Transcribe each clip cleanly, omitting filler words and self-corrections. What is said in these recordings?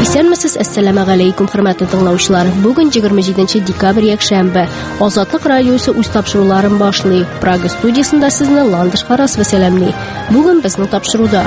Исәнмесез, ассаламу алейкум, хөрмәтле тыңлаучылар. Бүген 27 декабрь якшәмбе. Азатлык радиосы үз тапшыруларын башлый. Прага студиясында сезне Ландыш Харасова сәламлый. Бүген безнең тапшыруда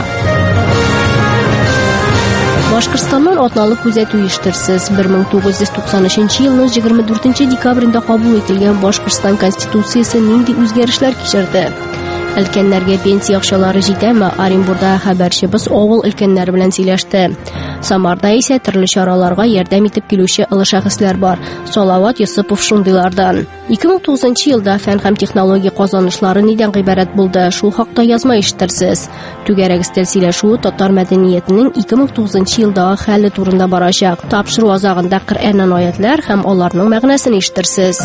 Башкортстаннан атналык күзәтү оештырсыз. 1993 елның 24 декабрендә кабул ителгән Башкортстан Конституциясе нинди үзгәрешләр кичерде? Өлкәннәргә пенсия акчалары җитәме? Оренбурда хәбәрчебез авыл өлкәннәре белән сөйләште. Самарда исә төрле чараларга ярдәм итеп килүче олы шәхесләр бар. Салават Йосыпов шундыйлардан. 2009 елда фән һәм технология казанышлары нидән гыйбарәт булды? Шул хакта язма ишеттерсез. Түгәрәк стиль сөйләшү татар мәдәниятенең 2009 елдагы хәле турында барачак. Тапшыру азагында Коръәннән аятлар һәм аларның мәгънәсен ишеттерсез.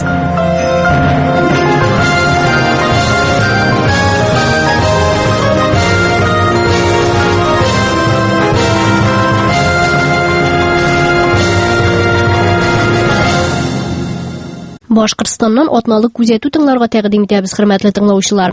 Башкортстаннан атналык күзәтү тыңларга тәкъдим итәбез, хөрмәтле тыңлаучылар.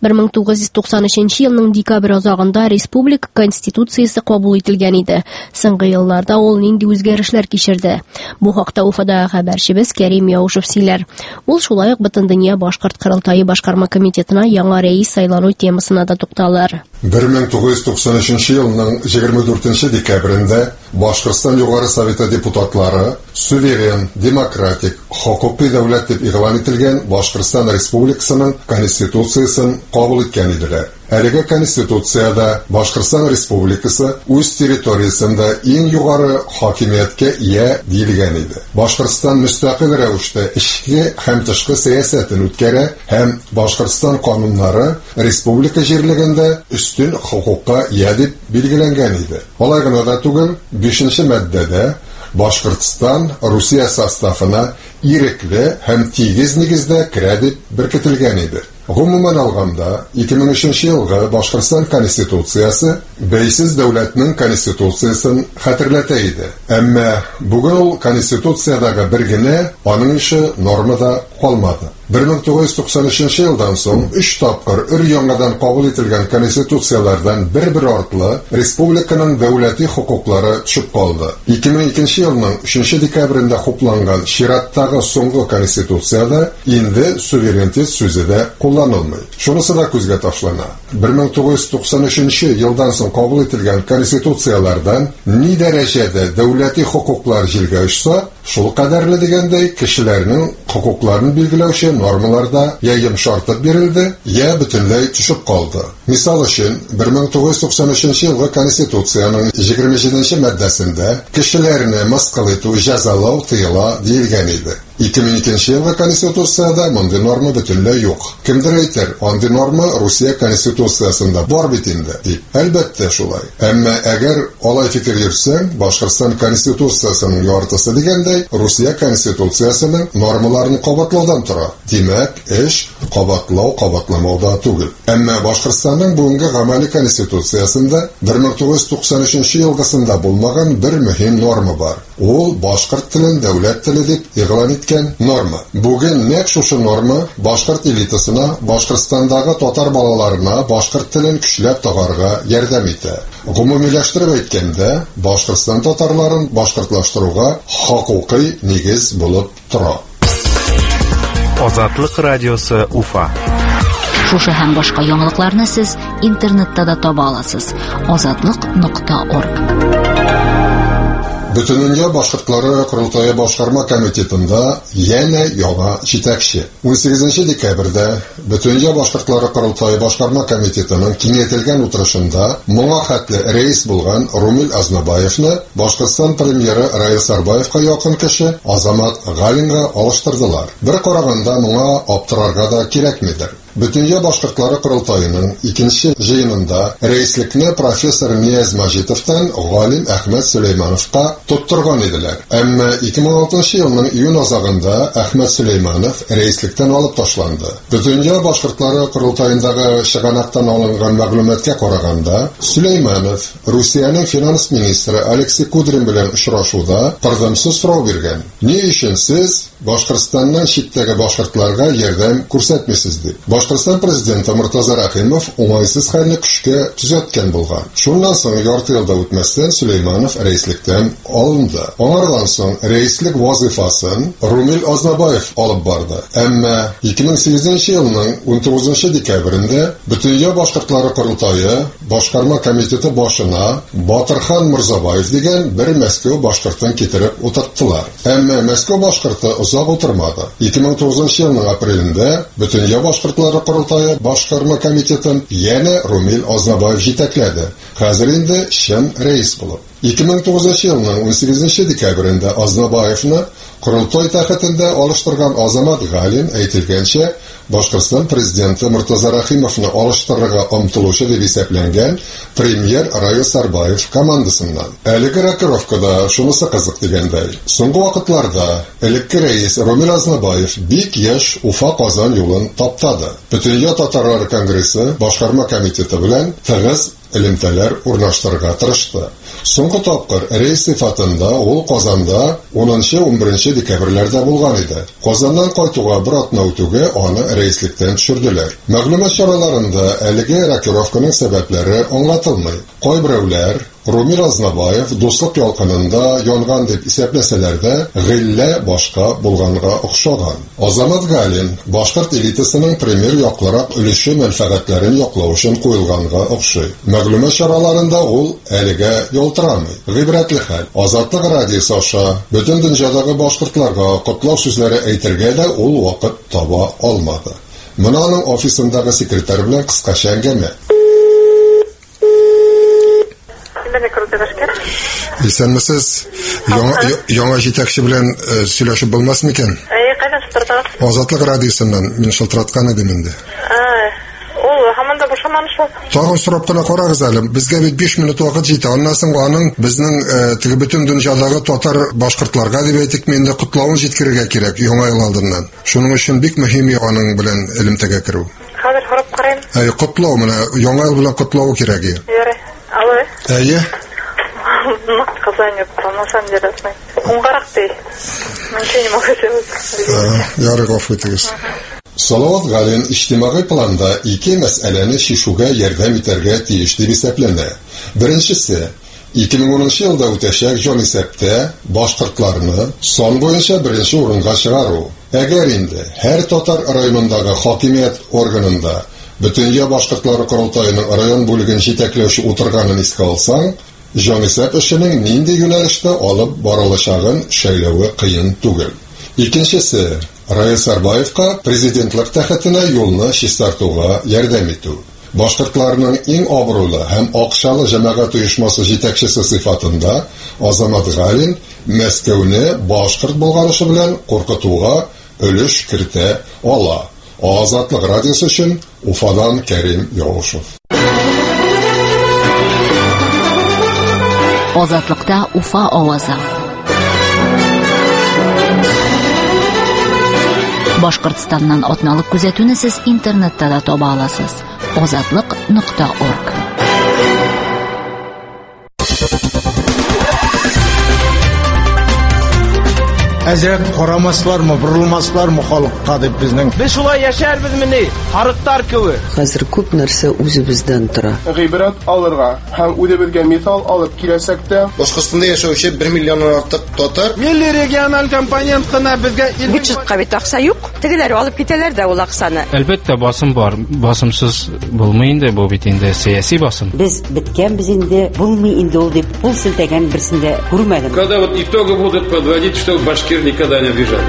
1993 елның декабрь азагында республика конституциясе кабул ителгән иде. Соңгы елларда ул нинди үзгәрешләр кичерде? Бу хакта Уфада хәбәрчебез Кәрим Яушев сөйләр. Ул шулай ук Бөтендөнья башкорт корылтайы башкарма комитетына яңа рәис сайлану темасына да тукталыр. 1993 елның 24 декабрендә Башкортстан Югары Советы депутатлары суверен, демократик, хокукый дәүләт дип игълан ителгән Башкортстан Республикасының Конституциясын кабул иткән иделәр. Әлеге Конституцияда Башкортстан Республикасы үз территориясында иң югары хакимияткә ия диелгән иде. Башкортстан мөстәкыйль рәвештә ички һәм тышкы сәясәтен үткәрә һәм Башкортстан кануннары республика җирлегендә үстен хокукка ия дип билгеләнгән иде. Алай гына да түгел, 5нче маддәдә Башкортстан Русия составына ирекле һәм тигез нигездә керә дип беркетелгән иде. Гомумән алганда, 2003 елгы Башкортстан Конституциясе бәйсез дәүләтнең Конституциясын хәтерләтә иде. Әмма бүген ул Конституциядагы бер генә аның ише нормада калмады. 1993 елдан соң 3 тапкыр өр-яңадан кабул ителгән конституциялардан бер артлы республиканың дәүләти хокуклары төшеп калды. 2002 елның 3 декабрендә хупланган чираттагы соңгы конституцияда инде суверенитет сүзе дә кулланылмый. Шунысы да күзгә ташлана. 1993 елдан соң кабул ителгән конституциялардан ни дәрәҗәдә дәүләти хокуклар җиргә очса, шул кадәрле дигәндәй кешеләрнең хокукларын билгеләүче нормаларда я йомшартып бирелде, я бөтенләй төшеп калды. Мисал өчен, 1993 елгы Конституцияның 27нче маддәсендә кешеләрне мыскыл итү җәзалау тыела диелгән иде. 2002 елгы Конституцияда мондый норма бөтенләй юк. Кемдер әйтер, андый норма Русия Конституциясында бар бит инде дип. Әлбәттә шулай. Әмма әгәр алай фикер йөрсәң, Башкортстан Конституциясының яртысы дигәндәй, Русия Конституциясының нормаларын кабатлаудан тора. Димәк, эш кабатламауда түгел. Әмма Башкортстанның бүгенге гамәли Конституциясында 1993 елгысында булмаган бер мөһим норма бар. Ул башкорт телен дәүләт теле дип игълан иткән норма. Бүген нәкъ шушы норма башкорт элитасына, Башкортстандагы татар балаларына башкорт телен көчләп тагарга ярдәм итә. Гомумиләштереп әйткәндә, Башкортстан татарларын башкортлаштыруга хокукый нигез булып тора. Азатлык радиосы Уфа. Шушы һәм башка яңалыкларны сез интернетта да таба аласыз. azatlyk.org. Бөтендөнья башкортлары Корылтайы башкарма комитетында яңа яңа җитәкче. 18 декабрьдә Бөтендөнья башкортлары Корылтайы башкарма комитетының киңәйтелгән утырышында моңа хәтле рәис булган Румил Азнабаевны Башкортстан премьеры Раил Сарбаевка якын кеше Азамат Галинга алыштырдылар. Бер караганда моңа аптырарга да кирәкмидер. Бөтендөнья башкортлары Корылтайының 2нче җыенында рәислекне профессор Нияз Маҗитовтан Галим Әхмәт Сөләймановка тоттырган иделәр. Әмма 2006 елның июнь азагында Әхмәт Сөләйманов рәислектән алып ташланды. Бөтендөнья башкортлары Корылтайындагы чыганактан алынган мәгълүматкә караганда, Сөләйманов Русиянең финанс министры Алексей Кудрин белән очрашуда кырдымсыз сорау биргән. Ни өчен сез Башкортстанның читтәге башкортларга ярдәм күрсәтмисез дип. Башкортстан президенты Муртаза Рахимов уңайсыз хәлне көчкә төзәткән булган. Шуннан соң ярты елда үтмәстән Сөләйманов рәислектән алынды. Аңардан соң рәислек вазифасын Румил Азнабаев алып барды. Әмма 2008 елның 19 декабрендә Бөтенья башкортлары курултайы башкарма комитеты башына Батырхан Мурзабаев дигән бер Мәскәү башкортын китереп утырттылар. Әмма Мәскәү башкорты озак утырмады. 2009 елның апрелендә Бөтенья башкортлары курултайы башкарма комитетын яңа Румил Азнабаев җитәкләде. Хәзер инде чын рәис булып. 2009 елның 18 декабрендә Азнабаевны Курултай тәхетендә алыштырган Азамат Галин әйтелгәнчә Башкортстан президенты Муртаза Рахимовны алыштырырга омтылучы дип исәпләнгән премьер Рая Сарбаев командасыннан. Әлеге рокировкада шунысы кызык дигәндәй. Соңгы вакытларда элекке рәис Румил Азнабаев бик яшь Уфа-Казан юлын таптады. Бөтенья татарлар конгрессы башкарма комитеты белән тыгыз элемтәләр урнаштырырга тырышты. Соңгы тапкыр рәис сыйфатында ул Казанда 10-11 декабрьләрдә булган иде. Казаннан кайтуга бер атна үтүгә аны рәислектән төшерделәр. Мәгълүмат чараларында әлеге рокировканың сәбәпләре аңлатылмый. Кайберәүләр Румил Азнабаев дуслык ялкынында янган дип исәпләсәләр дә, гыйлә башка булганга охшаган. Азамат Галин башкорт элитасының премьер якларак өлеше мәнфәгатьләрен яклау өчен куелганга охшый. Мәгълүмат чараларында ул әлегә ялтырамый. Гыйбрәтле хәл. Азатлык радиосы аша бөтен дөньядагы башкортларга котлау сүзләре әйтергә дә ул вакыт таба алмады. Менә аның офисындагы секретарь белән кыскача әңгәмә. Исәнмесез? Яңа җитәкче белән сөйләшеп булмас микән? Кайдан сутырдыгыз? Азатлык радиосыннан мин шылтыраткан идем инде. Ул һаманда бушаманы шул. Тагын сорап кына карагыз әле. Безгә бит 5 минут вакыт җитә. Аннан соң аның безнең теге бөтен дөньядагы татар башкортларга дип әйтик, менде котлавын җиткерергә кирәк яңа ел алдыннан. Шуның өчен бик мөһим аның белән элемтәгә керү. Хәзер карап карыйм. Котлау менә яңа ел белән котлау кирәк. Яре. Алло. Әйе. Сказание, на самом деле, унгаракты. Ничего не могу сделать. Ярый, гафу итегез. Салават Галин иҗтимагый планда ике мәсьәләне шишүгә ярдәм итәргә тиеш дип исәпләнә. Беренчесе 2010 елда үтәчәк җан исәптә башкортларны сан буенча беренче урынга чыгару. Әгәр инде һәр татар районындагы хакимият органында Бөтенья башкортлары курултайының район бүлеген җитәкләүче утырганын искә алсаң, җан исәп эшенең нинди юнәлештә алып барылачагын шәйләүе кыен түгел. Икенчесе Рая Сарбаевка президентлык тәхетенә юлны чистартуга ярдәм итү. Башкортларның иң абруйлы һәм акчалы җәмәгать оешмасы җитәкчесе сыйфатында Азамат Галин Мәскәүне башкорт булганышы белән куркытуга өлеш кертә ала. Азатлык радиосы өчен Уфадан Кәрим Яушев. Азатлыкта Уфа авазы. Башкортстаннан атналык күзәтүне сез интернетта да таба аласыз. Azatlyk.org. Әзрәк карамаслармы, бурылмаслармы халыкка дип безнең. Без шулай яшәрбез мени, харыктар кеби. Хәзер күп нәрсә үзебездән тора. Гыйбрәт алырга һәм үзебезгә мисал алып киләсәк тә, Башкортстанда яшәүче 1 миллионнан артык татар Милли региональ компонент кына безгә бюджетка бит акча юк. Тегеләр алып китәләр дә ул акчаны. Әлбәттә басым бар. Басымсыз булмый инде бу бит инде сәяси басым. Без биткәнбез инде, булмый инде ул дип пул селтәгән берсендә күрмәдем. Когда вот итоги будут подводить, что башкир никогда не обижали.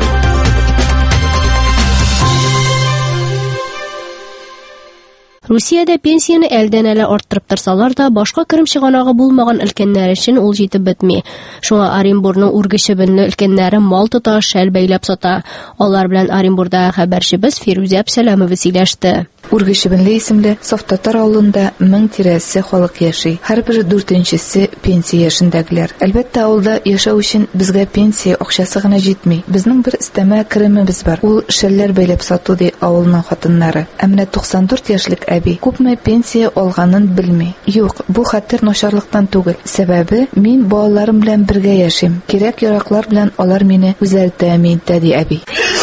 Русиядә пенсияне әлдән-әле арттырып торсалар да, башка керем чыганагы булмаган өлкәннәр өчен ул җитеп бетми. Шуңа Оренбургның Ургычыбынны өлкәннәре мал тота, шәл бәйләп сата. Алар белән Оренбургда хәбәрчебез Фирүзә Әбсәләмова сөйләште. Үргешебенле исемле Сафтатар авылында 1000 тирәсе халык яши. Һәрбер 4-нчесе пенсия яшендәгеләр. Әлбәттә, авылда яшәү өчен безгә пенсия акчасы гына җитми. Безнең бер истәмә керемебез бар. Ул шәлләр бәйләп сату ди авылның хатыннары. Әмма 94 яшьлек әби күпме пенсия алганын белми. Юк, бу хәтер начарлыктан түгел. Сәбәбе мин балаларым белән бергә яшим. Кирәк-яраклар белән алар мине үзләре тәэмин итә ди әби.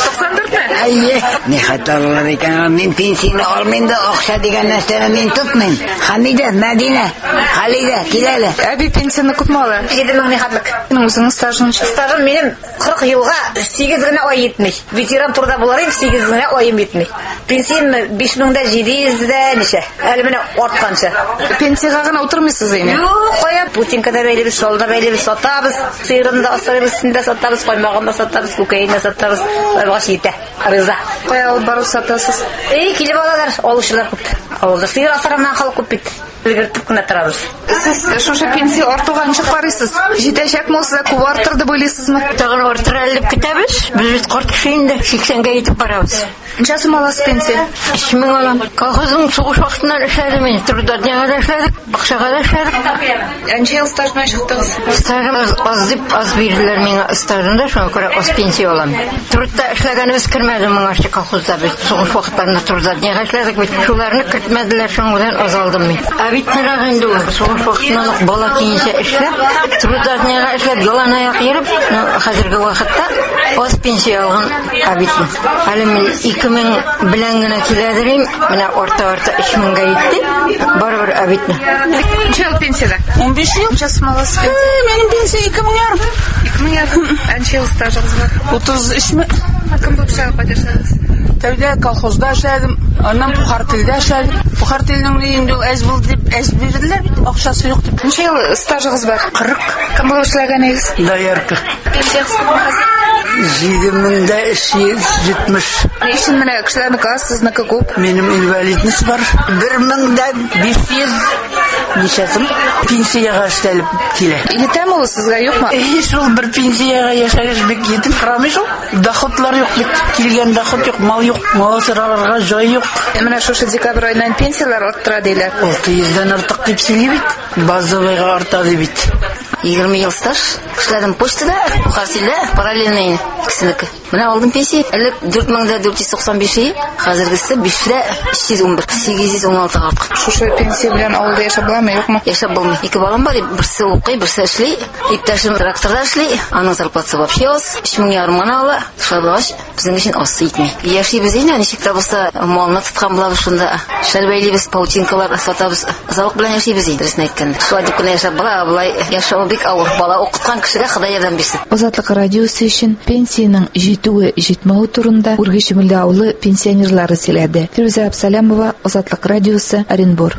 Әйе, не хаталар икән, мин пенсияне алмыйм да, акча дигән нәрсәне мин тотмыйм. Хәмидә, Мәдинә, Халидә, киләләр. Әби пенсияны күпме ала? 7000 хатлык. Минем үзеңнең стажың? Стажым минем 40 елга 8 генә ай итми. Ветеран турда буларым 8 генә ай итми. Пенсиям 5700 дә ничә? Әле менә артканча. Пенсияга гына утырмыйсыз инде. Юк, кая Путинкада бәйлебез, шалда бәйлебез сатабыз, сыйрында асырыбыз, синдә сатабыз, каймагында сатабыз, күкәйендә сатабыз. Багыш итә. Риза. Кая алып барып сатасыз? Килеп алалар, алучылар күп. Авылда сыйыр асыраннан халык күп бит. Өлгертеп кенә торабыз. Сез шушы пенсия артуга ничек карыйсыз? Җитәчәкме ул сезгә күп артыр дип уйлыйсызмы? Тагын артырга дип көтәбез. Без бит карт кеше инде 80гә итеп барабыз. Ничә сум аласыз пенсия? 3000 алам. Колхозның сугыш вакытында эшләдем мин. Трудодняга да эшләдек, акчага да эшләдек. Ничә ел стаждан чыктыгыз? Стажым аз дип аз бирделәр миңа стажында, шуңа күрә аз пенсия алам. Трудта эшләгәнебез кермәде моңа колхозда без. Сугыш вакытларында трудодняга эшләдек бит. Шуларны кертмәделәр, шуңа белән аз алдым мин. Бит нирагында сугыш вакытында бала кийинчә эшләп, трудодняга эшләп, ялан аяк йөреп, хәзерге вакытта аз пенсия алган абитне. Әле мин 2000 белән генә киләдерим, менә орта-орта 3000гә итте. Барыбер абитне. Ничә ел пенсияда? 15 ел. Ничә сум аласыз? Минем пенсия 2000 ярым. 2000 ярым. Ничә ел стажыгыз бар? 33 мең. Кем булып эшләдегез? Тәүдә колхозда эшләдем, аннан Бухартилдә эшләдем. Бухартилнең инде әз булды дип әз бирделәр бит, акчасы юк дип. Ничә ел стажыгыз бар? 40. Кем булып эшләгәнегез? Даярка. Пенсиягыз күпме хәзер? 7370. Ни өчен менә кешеләрнеке аз, сезнеке күп? Минем инвалидность бар. 1500 ничәсем пенсияга эшләп килә. Җитәме ул сезгә, юкмы? Шул бер пенсияга яшәгәч бик җитеп тормый шул. Доходлар юк бит. Килгән доход юк, мал юк, мал сыраларга җай юк. Менә шушы декабрь аеннан пенсияләр арттыра диләр. 600-дән артык дип сөйли бит. Базовыйга арта ди бит. 20 ел стаж эшләдем почтада, Бухартилдә, параллельно икесенеке. Менә алдым пенсия. Әле 4495, хәзергесе 5311, 816 артык. Шушы пенсия белән авылда яшәп буламы, юкмы? Яшәп булмый. Ике балам бар, берсе укый, берсе эшли. Иптәшем тракторда эшли, аның зарплатасы вообще аз. 3000 ярым гына ала. Шулай безнең өчен аз итми. Яшибез инде, ничек тә булса, малны тоткан булабыз шунда. Шәрбәйлибез, паутинкалар сатабыз. Завык белән яшибез инде, дөресен әйткәндә. Шулай дип кенә яшәп була, булай яшәү бик авыр. Бала укыткан кешегә Ходай ярдәм бирсен. Азатлык радиосы өчен пенсияның җитүе, җитмәүе турында Үргешемле авылы пенсионерлары сөйләде. Фирүзә Абсалямова, Азатлык радиосы, Оренбур.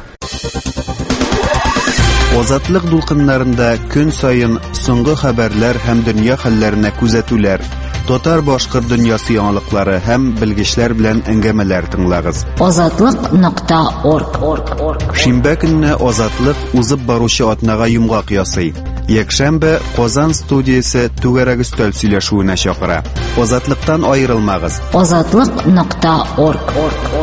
Азатлык дулкыннарында көн сайын соңгы хәбәрләр һәм дөнья хәлләренә күзәтүләр, татар-башкорт дөньясы яңалыклары һәм белгечләр белән әңгәмәләр тыңлагыз. Азатлык.орг. Шимбә көнне Азатлык узып баручы атнага йомгак ясый. Якшәмбе Казан студиясе түгәрәк өстәл сөйләшүенә чакыра. Азатлыктан аерылмагыз. Азатлык.орг.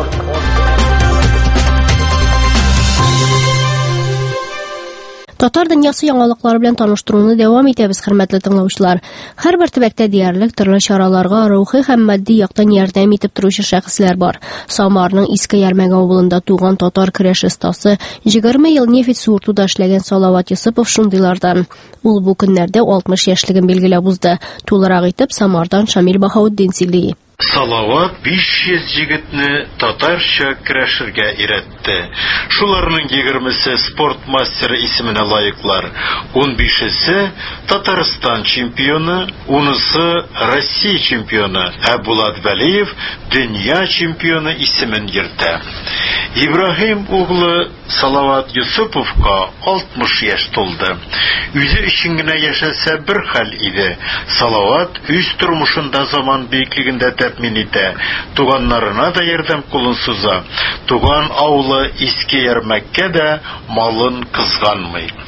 Татар дөньясы яңалыклары белән таныштыруны дәвам итәбез, хөрмәтле тыңлаучылар. Һәрбер төбәктә диярлек төрле чараларга рухи һәм матди яктан ярдәм итеп торучы шәхесләр бар. Самарның Иске Ярмәк авылында туган татар көрәш остасы, 20 ел нефть суыртуда эшләгән Салават Йосыпов шундыйлардан. Ул бу көннәрдә 60 яшьлеген билгеләп узды. Тулырак итеп Самардан Шамил Баһаутдин сөйли. Салават 500 җегетне татарча көрәшергә өйрәтте. Шуларның 20-се спорт мастеры исеменә лаеклар. 15-се Татарстан чемпионы, 10-сы Россия чемпионы. Булат Вәлиев дөнья чемпионы исемен йөртә. Ибраһим углы Салават Йосыповка 60 яшь тулды. Үзе өчен генә яшәсә бер хәл иде. Салават үз тормышында заман биеклегендә тәэмин итә. Туганнарына да ярдәм кулын суза. Туган авылы Иске Ярмәккә дә малын кызганмый.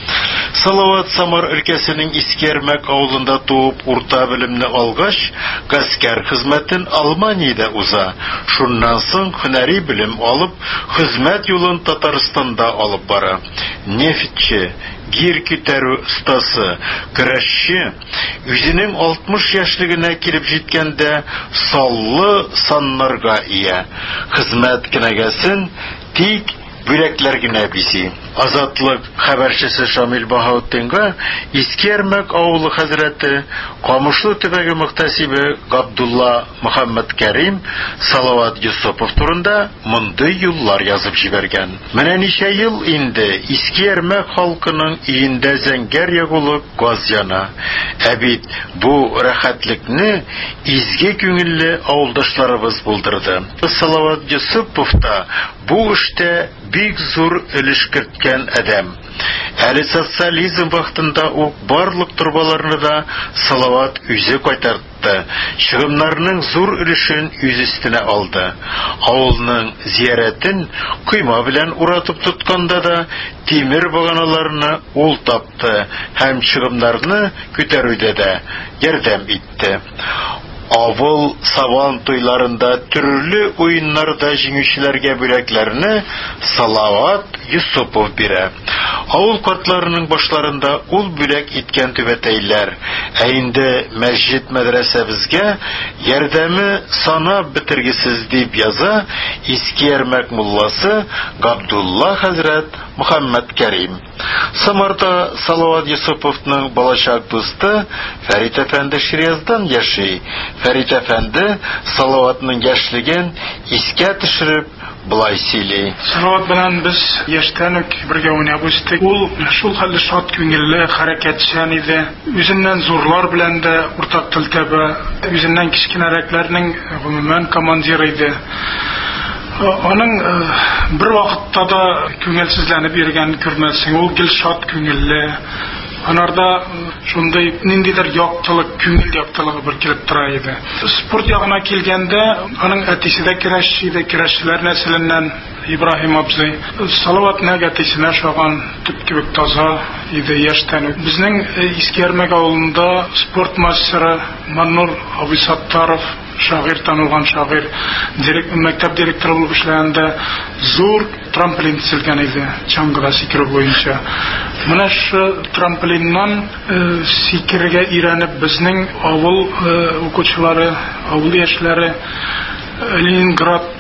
Салават Самар өлкәсенең Искәрмәк авылында туып, урта белемне алгач, гаскәр хезмәтен Алманиядә уза. Шуннан соң һөнәри белем алып, хезмәт юлын Татарстанда алып бара. Нефтче, гир күтәрү остасы, көрәшче, үзенең 60 яшьлегенә килеп җиткәндә саллы саннарга ия. Хезмәт кенәгәсен тик бүләкләр генә биси. Азатлык хәбәрчесе Шамил Баһаутдинга Искәрмәк авылы хәзрәте, Камышлы төбәге мөхтәсибе Габдулла Мөхәммәд Кәрим Салават Юсупов турында мондый юллар язып җибәргән. Менә ничә ел инде Искәрмәк халкының өендә зәңгәр ягулы газ яна. Ә бит бу рәхәтлекне изге күңелле авылдашларыбыз булдырды. Салават Юсупов та бу эштә бик зур өлеш керткән адәм. Әле социализм вакытында ук барлык торбаларны да Салават үзе кайтартты. Чыгымнарның зур өлешен үз өстенә алды. Авылның зиярәтен койма белән уратып тотканда да тимер баганаларны ул тапты һәм чыгымнарны күтәрүдә дә ярдәм итте. Авыл сабан туйларында төрле уеннарда җиңүчеләргә бүләкләрне Салават Юсупов бирә. Авыл картларының башларында ул бүләк иткән түбәтәйләр, ә инде мәсҗид мәдрәсәбезгә ярдәме санап бетергесез дип яза Искәрмәк мулласы Габдулла хәзрәт Мөхәммәд Кәрим. Самарда Салават Юсуповның балачак дусты Фәрит әфәнде Ширияздан яши. Фәрит әфәнде Салаватның яшьлеген искә төшереп булай сөйли. Салават белән без яшьтән үк бергә уйнап үстек. Ул шул хәлле шат күңелле, хәрәкәтчән иде. Үзеннән зурлар белән дә уртак тел таба. Үзеннән кичкенәрәкләрнең гомумән командиры иде. Аның бер вакытта да күңелсезләнеп йөргән күрмәссең. Ул гел шат күңелле. Анарда шундый ниндидер яктылык, күңел яктылыгы бер килеп тора иде. Спорт ягына килгәндә, аның әтисе дә көрәшче иде, көрәшчеләр нәселеннән Ибраһим абзый. Салават әтисенә шаган төп кебек таза иде яшьтән. Безнең Искәрмәк авылында спорт мастеры Маннур Абысаттаров, шагыйрь, танылган шагыйрь, мәктәп директоры булып эшләгәндә зур трамплин төзелгән иде, чаңгыда сикерү буенча. Менә шу трамплиннан сикерергә өйрәнеп безнең авыл укучылары, авыл яшьләре Ленинградта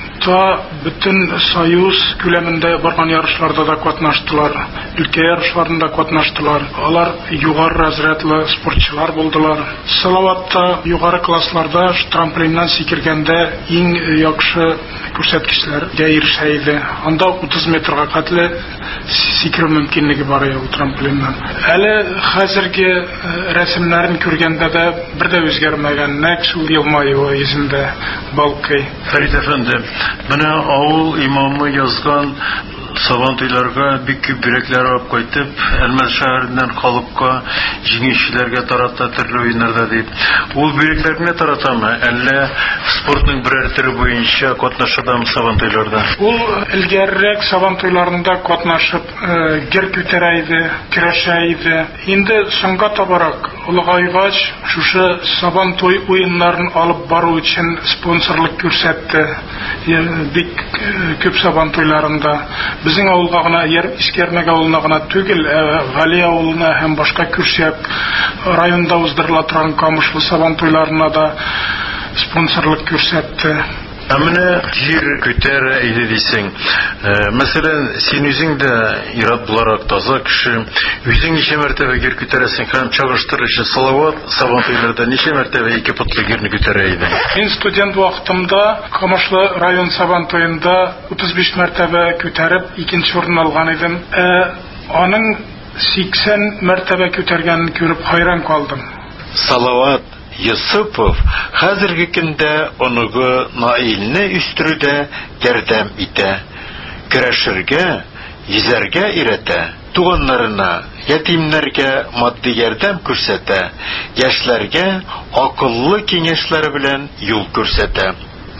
бөтен союз күләмендә барган ярышларда да катнаштылар, өлкә ярышларында катнаштылар. Алар югары разрядлы спортчылар булдылар. Салаватта югары классларда трамплиннан сикергәндә иң яхшы күрсәткечләргә ирешә иде. Анда 30 метрга катлы сикерү мөмкинлеге бар иде трамплиннан. Әле хәзерге рәсемнәрен күргәндә дә бер дә үзгәрмәгән, нәкъ шул елмаюы йөзендә балкый. Фәрит әфәнде, менә авыл имамы язган сабантуйларга бик күп бүләкләр алып кайтып, Әлмәт шәһәреннән халыкка, җиңүчеләргә тарата төрле уеннарда дип. Ул бүләкләрне таратамы, әллә спортның берәр төре буенча катнашадымы сабантуйларда? Ул илгәррәк сабантуйларында катнашып, гер күтәрә иде, көрәшә иде. Инде соңга табарак улыгайгач, шушы сабантуй уеннарын алып бару өчен спонсорлык күрсәтте. Бик күп сабантуйларында безнең авылга гына, Искәрмәк авылына гына түгел, Гали авылына һәм башка Күршәк районында уздырыла торган Камышлы сабантуйларына да спонсорлык күрсәтте. Менә җир күтәрә иде дисең. Мәсәлән, син үзең дә ират буларак таза кеше, үзең ничә мәртәбә җир күтәрәсең һәм чагыштыручы Салават сабантуйларда ничә мәртәбә ике потлы җирне күтәрә идең? Мин студент вакытымда Камышлы район сабантуенда 35 мәртәбә күтәреп икенче урын алган идем. Аның 80 мәртәбә күтәргәнен күреп хайран калдым. Салават Юсупов хәзерге көндә оныгы Наилне үстерүдә ярдәм итә. Көрәшергә, йөзәргә өйрәтә. Туганнарына, ятимнәргә матди ярдәм күрсәтә. Яшьләргә акыллы киңәшләре белән юл күрсәтә.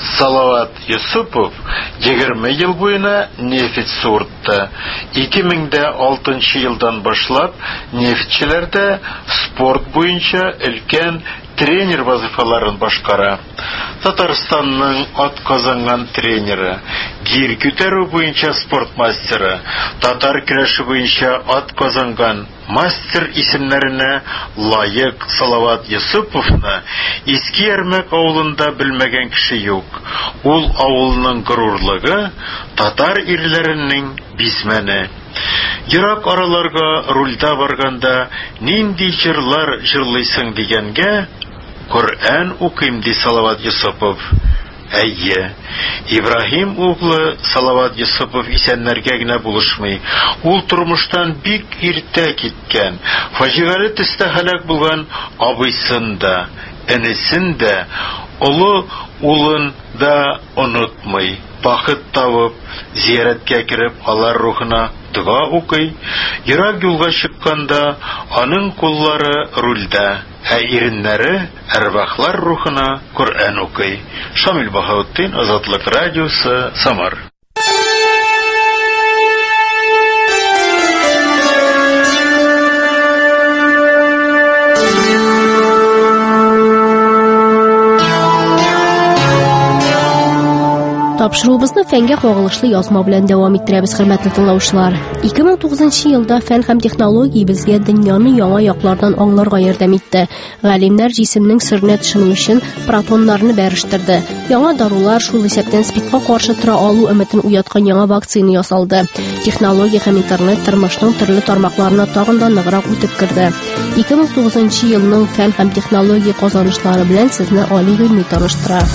Салават Юсупов 20 ел буена нефть суыртты. 2006 елдан башлап нефтчеләрдә спорт буенча өлкән тренер вазифаларын башкара. Татарстанның атказанган тренеры, гир күтәрү буенча спорт мастеры, татар көрәше буенча атказанган мастер исемнәренә лаек Салават Юсуповны Иске Ярмәк авылында белмәгән кеше юк. Ул авылның горурлыгы, татар ирләренең бизмәне. Ерак араларга рульда барганда нинди җырлар җырлыйсың дигәнгә, Коръән укыйм ди Салават Юсупов. Әйе, Ибраһим углы Салават Юсупов исәннәргә генә булышмый. Ул тормыштан бик иртә киткән. Фаҗигале төстә һәлак булган абыйсын да, энесен дә, олы улын да онытмый. Бахыт табып, зияраткә киреп, алар рухына дуа укый. Ерак юлга чыкканда, аның куллары рульдә, ә иреннәре әрвахлар рухына Коръән укый. Шамил Баһаутдин, Азатлык радиосы, Самар. Тапшыруыбызны фәнгә кагылышлы язма белән дәвам иттерәбез, хөрмәтле тыңлаучылар. 2009 елда фән һәм технология безгә дөньяны яңа яклардан аңларга ярдәм итте. Галимнәр җисемнең сырына төшенү өчен протоннарны бәрештерде. Яңа дарулар, шул исәптән спидка каршы тора алу өметен уяткан яңа вакцина ясалды. Технология һәм интернет тормышның төрле тармакларына тагын да ныграк үтеп керде. 2009 елның фән һәм технология казанышлары белән сезне Али Гөлми таныштыра.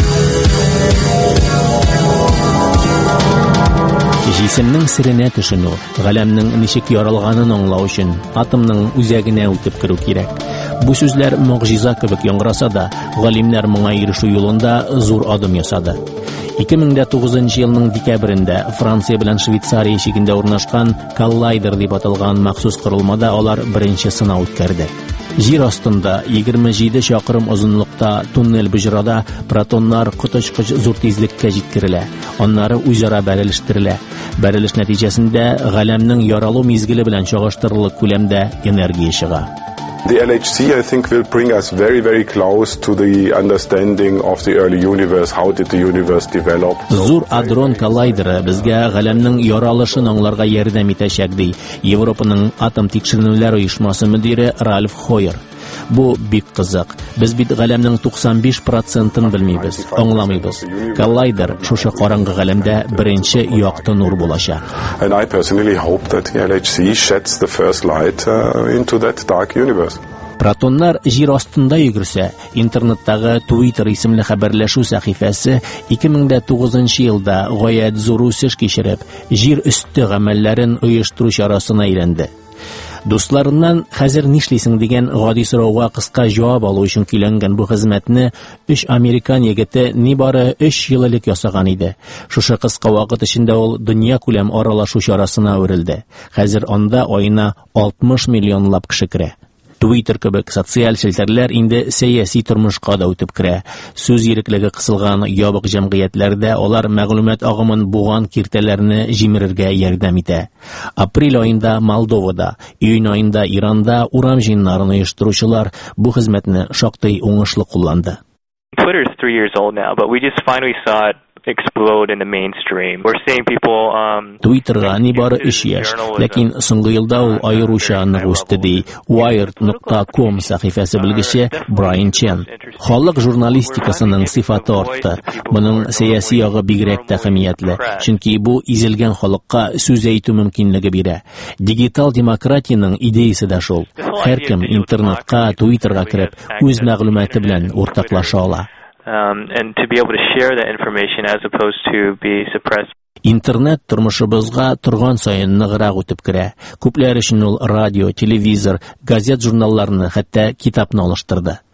Җисемнең сиренә төшенү, галәмнең ничек яралганын аңлау өчен атомның үзәгенә үтеп керү кирәк. Бу сүзләр мөгъҗиза кебек яңгыраса да, галимнәр моңа ирешү юлында зур адым ясады. 2009 елның декабрендә Франция белән Швейцария ишегендә урнашкан Collider дип аталган махсус корылмада алар беренче сынау үткәрде. Җир астында 27 чакрым озынлыкта туннель бөҗрада протоннар коточкыч зур тизлеккә җиткерелә. Аннары үзара бәрелештерелә. Бәрелеш нәтиҗәсендә галәмнең яралу мизгеле белән чагыштырырлык күләмдә энергия чыга. The LHC, I think, will bring us very, very close to the understanding of the early universe. How did the universe develop? Зур Адрон Коллайдеры безгә галәмнең яралышын аңларга ярдәм итәчәк ди Европаның атом тикшеренүләр оешмасы мөдире Ральф Хойер. Бу бик кызык. Без бит галәмнең 95%-ын белмибез, аңламыйбыз. Коллайдер шушы караңгы галәмдә беренче якты нур булачак. And I personally hope that the LHC sheds the first light into that dark universe. Протоннар җир астында йөгерсә, интернеттагы Twitter исемле хәбәрләшү сәхифәсе 2009 елда гаять зур үсеш кичереп, җир өсте гамәлләрен оештыру чарасына әйләнде. Дусларыннан хәзер нишлисең дигән гади сорауга кыска җавап алу өчен көйләнгән бу хезмәтне 3 американ егете нибары 3 ел элек ясаган иде. Шушы кыска вакыт эчендә ул дөнья күләм аралашу чарасына үрелде. Хәзер анда аена 60 миллионлап кеше керә. Twitter кебек социаль челтәрләр инде сәяси тормышка да үтеп керә. Сүз иреклеге кысылган ябык җәмгыятьләрдә алар мәгълүмат агымын буган киртәләрне җимерергә ярдәм итә. Апрель аенда Молдовада, июнь аенда Иранда урам җыеннарын оештыручылар бу хезмәтне шактый уңышлы кулланды. Twitter is 3 years old now, but we just finally saw it explode in the mainstream. We're seeing people Twitter'ga нибары 3 яшь, ләкин соңгы елда ул аеруча нык үсте ди Wired.com сәхифәсе белгече Брайан Чен. Халык журналистикасының сыйфаты артты. Моның сәяси ягы бигрәк тә әһәмиятле, чөнки бу изелгән халыкка сүз әйтү мөмкинлеге бирә. Дигиталь демократияның идеясе дә шул. Һәркем интернетка, Twitter'га кереп, үз мәгълүматы белән уртаклаша ала. And to be able to share that information as opposed to be suppressed. Интернет тормышыбызга торган саен ныграк үтеп керә. Күпләр өчен ул радио, телевизор, газет, журналларны, хәтта китапны алыштырды.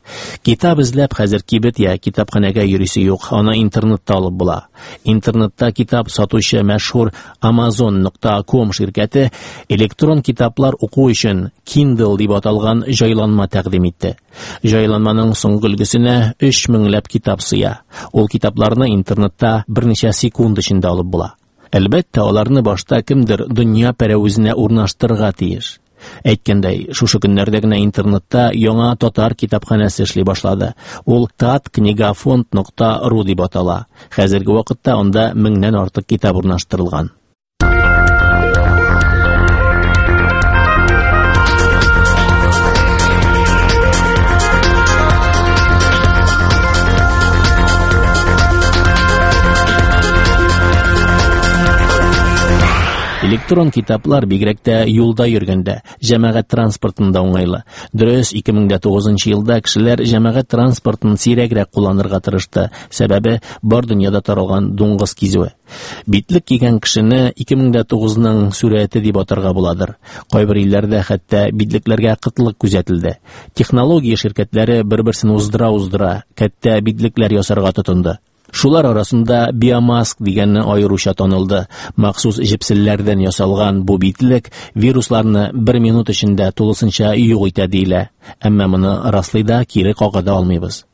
Китап эзләп хәзер кибет я китапханәгә йөрисе юк, аны интернетта алып була. Интернетта китап сатучы мәшһүр Amazon.com ширкәте электрон китаплар уку өчен Kindle дип аталган җайланма тәкъдим итте. Җайланманың соңгы өлгесенә 3000 ләп китап сыя. Ул китапларны интернетта берничә секунд эчендә алып була. Әлбәттә, аларны башта кемдер дөнья пәрәвезенә урнаштырырга тиеш. Әйткәндәй, шушы көннәрдә генә интернетта яңа татар китапханәсе эшли башлады. Ул tatknigafond.ru дип атала. Хәзерге вакытта анда 1000-нән артык китап урнаштырылган. Электрон китаплар бигрәк тә юлда йөргәндә, җәмәгать транспортында уңайлы. Дөрес, 2009 елда кешеләр җәмәгать транспортын сирәгрәк кулланырга тырышты, сәбәбе бар дөньяда таралган дуңгыз кизүе. Битлек кигән кешене 2009-ның сүрәте дип атарга буладыр. Кайбер илләрдә хәтта битлекләргә кытлык күзәтелде. Технология ширкәтләре бер-берсен уздыра, кәттә битлекләр ясарга тотынды. Шулар арасында биомаск дигәнне аеруча танылды. Махсус җепселләрдән ясалган бу битлек вирусларны 1 минут эчендә тулысынча юк итә дилә. Әмма моны раслый да кире кагыда алмыйбыз.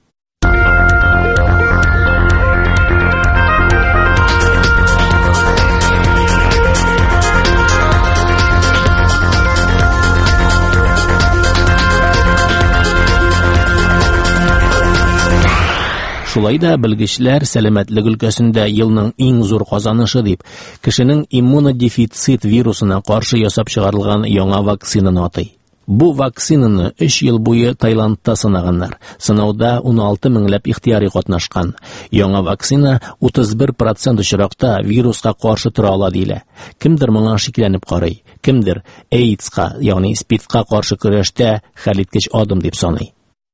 Шулай да белгечләр сәламәтлек өлкәсендә елның иң зур казанышы дип кешенең иммунодефицит вирусына каршы ясап чыгарылган яңа вакцинаны атый. Бу вакцинаны 3 ел буе Таиландта сынаганнар. Сынауда 16 меңләп ихтияри катнашкан. Яңа вакцина 31% очракта вируска каршы тора ала дилә. Кемдер моңа шикләнеп карый, кемдер AIDS-ка, ягъни СПИД-ка каршы көрәштә хәлиткеч адым дип саный.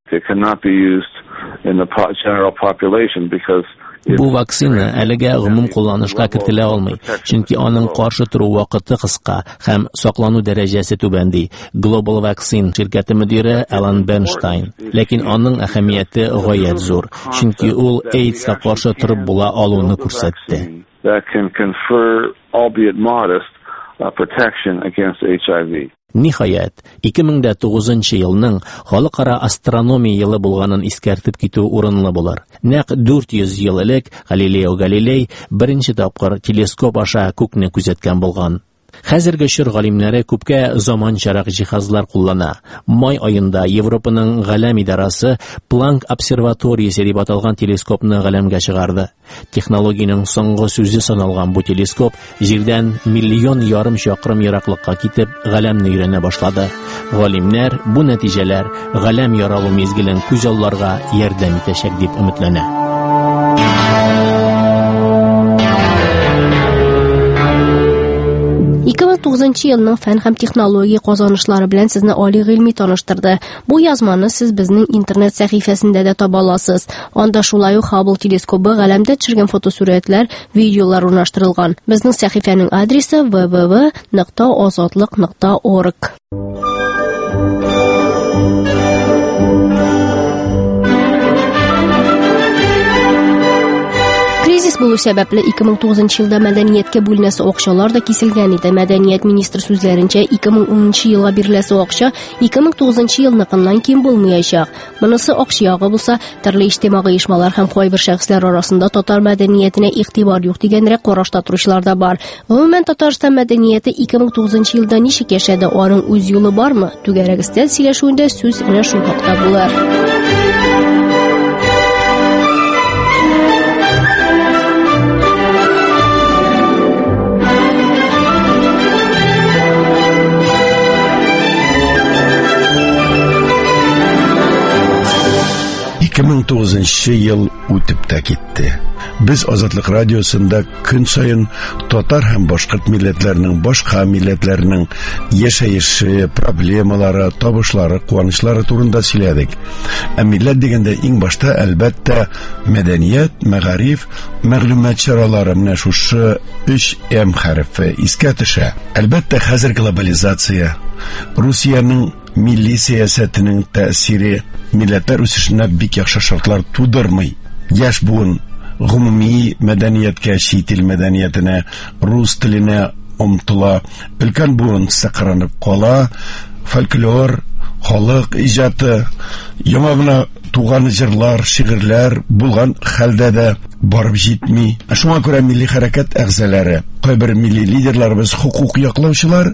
Бу вакцина әлегә гомум кулланышка кертелә алмый, чөнки аның каршы тору вакыты кыска һәм саклану дәрәҗәсе түбән ди Global Vaccine ширкәте мөдире Alan Bernstein. Ләкин аның әһәмияте гаять зур, чөнки ул AIDS-ка каршы торып була алуны күрсәтте. Ниһаять, 2009 елның халыкара астрономия елы булганын искәртеп китү урынлы булыр. Нәкъ 400 ел элек Галилео Галилей беренче тапкыр телескоп аша күкне күзәткән булган. Хәзерге чор галимнәре күпкә заманчарак җиһазлар куллана. Май аенда Европаның галәм идарасы Planck обсерваториясе дип аталган телескопны галәмгә чыгарды. Технологиянең соңгы сүзе саналган бу телескоп җирдән 1,5 миллион чакрым ераклыкка китеп галәмне өйрәнә башлады. Галимнәр бу нәтиҗәләр галәм яралу мизгелен күз алларга ярдәм итәчәк дип өметләнә. 2009 елның фән һәм технология казанышлары белән сезне али гыйльми таныштырды. Бу язманы сез безнең интернет сәхифәсендә дә таба аласыз. Анда шулай ук Хаббл телескопы галәмдә төшергән фотосурәтләр, видеолар урнаштырылган. Безнең сәхифәнең адресы www.azatlyk.org. Кризис булу сәбәпле 2009 елда мәдәнияткә бүленәсе акчалар да киселгән иде. Мәдәният министры сүзләренчә 2010 елга биреләсе акча 2009 елныкыннан ким булмаячак. Монысы акча ягы булса, төрле иҗтимагый оешмалар һәм кайбер шәхесләр арасында татар мәдәниятенә игътибар юк дигәнрәк карашта торучылар да бар. Гомумән Татарстан мәдәнияте 2009 елда ничек яшәде, аның үз юлы бармы? Түгәрәгестә сөйләшүендә сүз менә шул хакта булыр. Ел үтеп тә китте. Без Азатлык радиосында көн сайын татар һәм башкорт милләтләренең, башка милләтләренең яшәеше, проблемалары, табышлары, куанычлары турында сөйләдек. Ә милләт дигәндә иң башта әлбәттә мәдәният, мәгариф, мәгълүмат чаралары менә шушы 3М хәрефе искә төшә. Әлбәттә хәзер глобализация, Русиянең милли сәясәтенең тәэсире, милләтләр үсешенә бик яхшы шартлар тудырмый. Яшь буын гомуми мәдәнияткә, чит ил мәдәниятенә, рус теленә омтыла. Өлкән буын сакранып кала. Фольклор, халык иҗаты, яңа гына туган җырлар, шигырьләр булган хәлдә дә барып җитми. Шуңа күрә милли хәрәкәт әгъзалары, кайбер милли лидерларыбыз, хукук яклаучылар,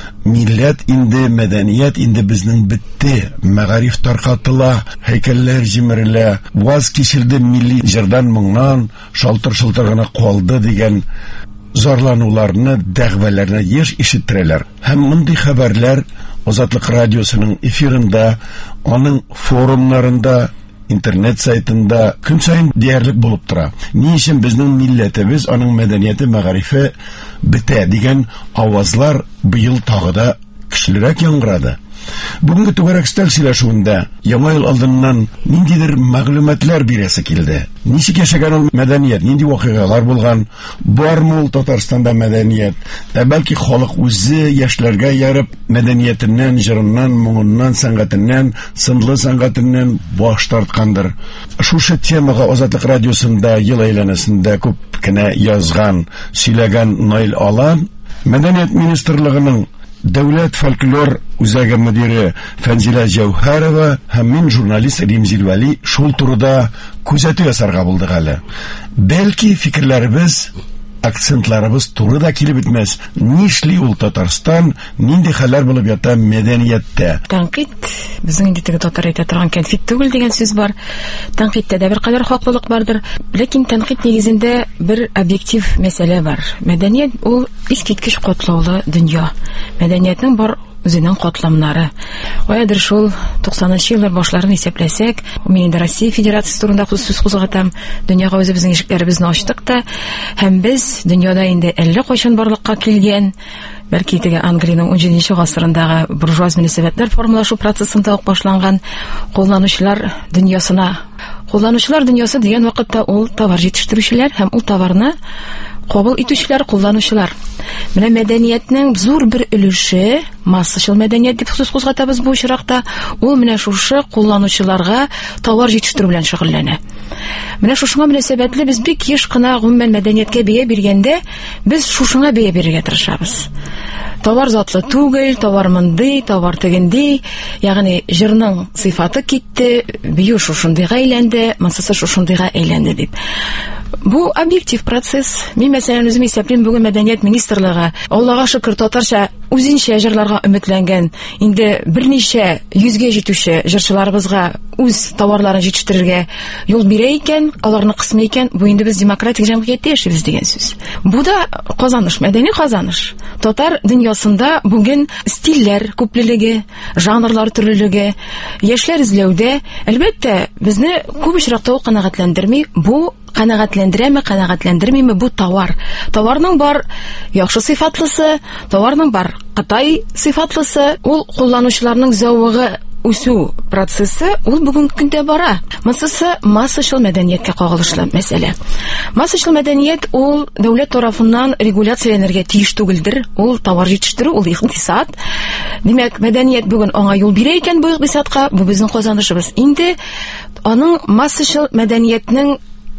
милләт инде, мәдәният инде безнең бетте, мәгариф таркатыла, һәйкәлләр җимерелә, ваз кичерде милли җырдан моңнан, шалтыр-шылтыр гына калды дигән зарлануларны, дәгъвәләрне еш ишеттерәләр. Һәм мондый хәбәрләр Азатлык радиосының эфирында, аның форумнарында, интернет сайтында көн сайын диярлек булып тора. Ни өчен безнең милләтебез, аның мәдәнияте, мәгарифе бетә дигән авазлар быел тагы да көчлерәк яңгырады. Бүгенге түгәрәк стәл сөйләшүендә яңа ел алдыннан ниндидер мәгълүматлар бирәсе килде. Ничек яшәгән ул мәдәният, нинди вакыйгалар булган, бармы ул Татарстанда мәдәният, бәлки халык үзе яшьләргә ярып мәдәниятеннән, җырыннан, моңыннан, сәнгатеннән, сынлы сәнгатеннән баш тарткандыр. Шушы темага Азатлык радиосында ел әйләнәсендә күп кенә язган, сөйләгән Наил Алан, Мәдәният министрлыгының Дәүләт фольклор үзәге мөдире Фәнзилә Җәүһәрова һәм мин журналист Римзил Вәли шул турыда күзәтү ясарга булдык әле. Бәлки фикерләребез, акцентларыбыз туры да килеп бетмәс. Нишли ул Татарстан, нинди хәлләр булып ята мәдәнияттә? Тәнкыйть, безнең инде теге татар әйтә торган кәнфит түгел дигән сүз бар. Тәнкыйтьтә дә бер кадәр хаклылык бардыр, ләкин тәнкыйть нигезендә бер объектив мәсьәлә бар. Мәдәният ул искиткеч катлаулы дөнья. Мәдәниятның бар үзенең катламнары. Каядыр шул 90-нчы еллар башларын исәпләсәк, мин инде Россия Федерациясе турында сүз кузгатам. Дөньяга үзебезнең ишекләребезне ачтык та, һәм без дөньяда инде әллә кайчан барлыкка килгән, бәлки теге Англиянең 17-нче гасырындагы буржуаз мөнәсәбәтләр формалашу процессында ук башланган кулланучылар дөньясына. Кулланучылар дөньясы дигән вакытта ул товар җитештерүчеләр һәм ул товарны кабул итүчеләр, кулланучылар. Менә мәдәниятның зур бер өлеше, массачыл мәдәният дип сүз кузгатабыз бу очракта, ул менә шушы кулланучыларга товар җитештерү белән шөгыльләнә. Менә шушыңа мөнәсәбәтле без бик еш кына гомумән мәдәнияткә бия биргәндә, без шушыңа бия бирергә тырышабыз. Товар затлы түгел, товар мондый, товар тегенди, ягъни җырның сыйфаты китте, бию шушындыйга әйләнде, монсы шушындыйга әйләнде дип. Бу объектив процесс. Мин мәсәлән үзем исәплим, бүген мәдәният министрлыгы Аллага шөкер татарча үзенчә җырларга өметләнгән, инде берничә йөзгә җитүче җырчыларыбызга үз товарларын җитештерергә юл бирә икән, аларны кысмый икән, бу инде без демократик җәмгыятьтә яшибез дигән сүз. Бу да казаныш, мәдәни казаныш. Татар дөньясында бүген стильләр күплелеге, жанрлар төрлелеге, яшьләр эзләүдә, әлбәттә, безне күп очракта ул канәгатьләндерми. Бу канәгатьләндерәме, канәгатьләндермиме, бу товар. Товарның бар яхшы сыйфатлысы, товарның бар кытай сыйфатлысы, ул кулланучыларның зәвыгы үсү процессы ул бүгенге көндә бара. Монсы массачыл мәдәнияткә кагылышлы мәсьәлә. Массачыл мәдәният ул дәүләт тарафыннан регуляцияләнергә тиеш түгелдер. Ул товар җитештерү, ул икътисад. Димәк, мәдәният бүген аңа юл бирә икән бу икътисадка, бу безнең казанышыбыз. Инде аның массачыл мәдәниятның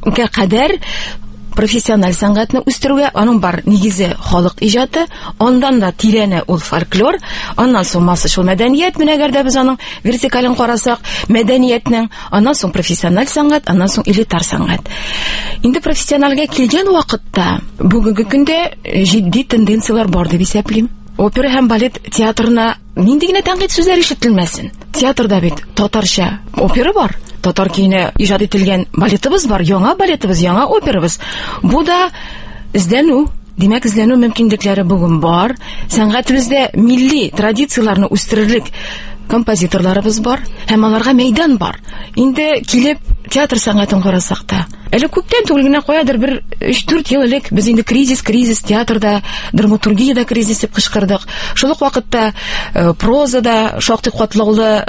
кадәр профессиональ сәнгатьне үстерүгә аның бар нигезе халык иҗаты, андан да тирәне ул фольклор, аннан соң массачыл мәдәният, менә әгәр дә без аның вертикален карасак, мәдәниятнең, аннан соң профессиональ сәнгать, аннан соң элитар сәнгать. Инде профессиональгә килгән вакытта бүгенге көндә җитди тенденциялар бар дип исәплим. Опера һәм балет театрына нинди генә тәнкыйть сүзләр ишетелмәсен. Театрда бит татарча опера бар. Татар көенә иҗат ителгән балетыбыз бар, яңа балетыбыз, яңа операбыз. Бу да эзләнү. Димәк, эзләнү мөмкинлекләре бүген бар. Сәнгатебездә милли традицияларны үстерерлек композиторларыбыз бар, һәм аларга мәйдан бар. Инде килеп театр сәнгатен карасак та, әле күптән түгел генә каядыр бер 3-4 ел элек без инде кризис театрда, драматургиядә кризис дип кычкырдык. Шул ук вакытта прозада шактый катлаулы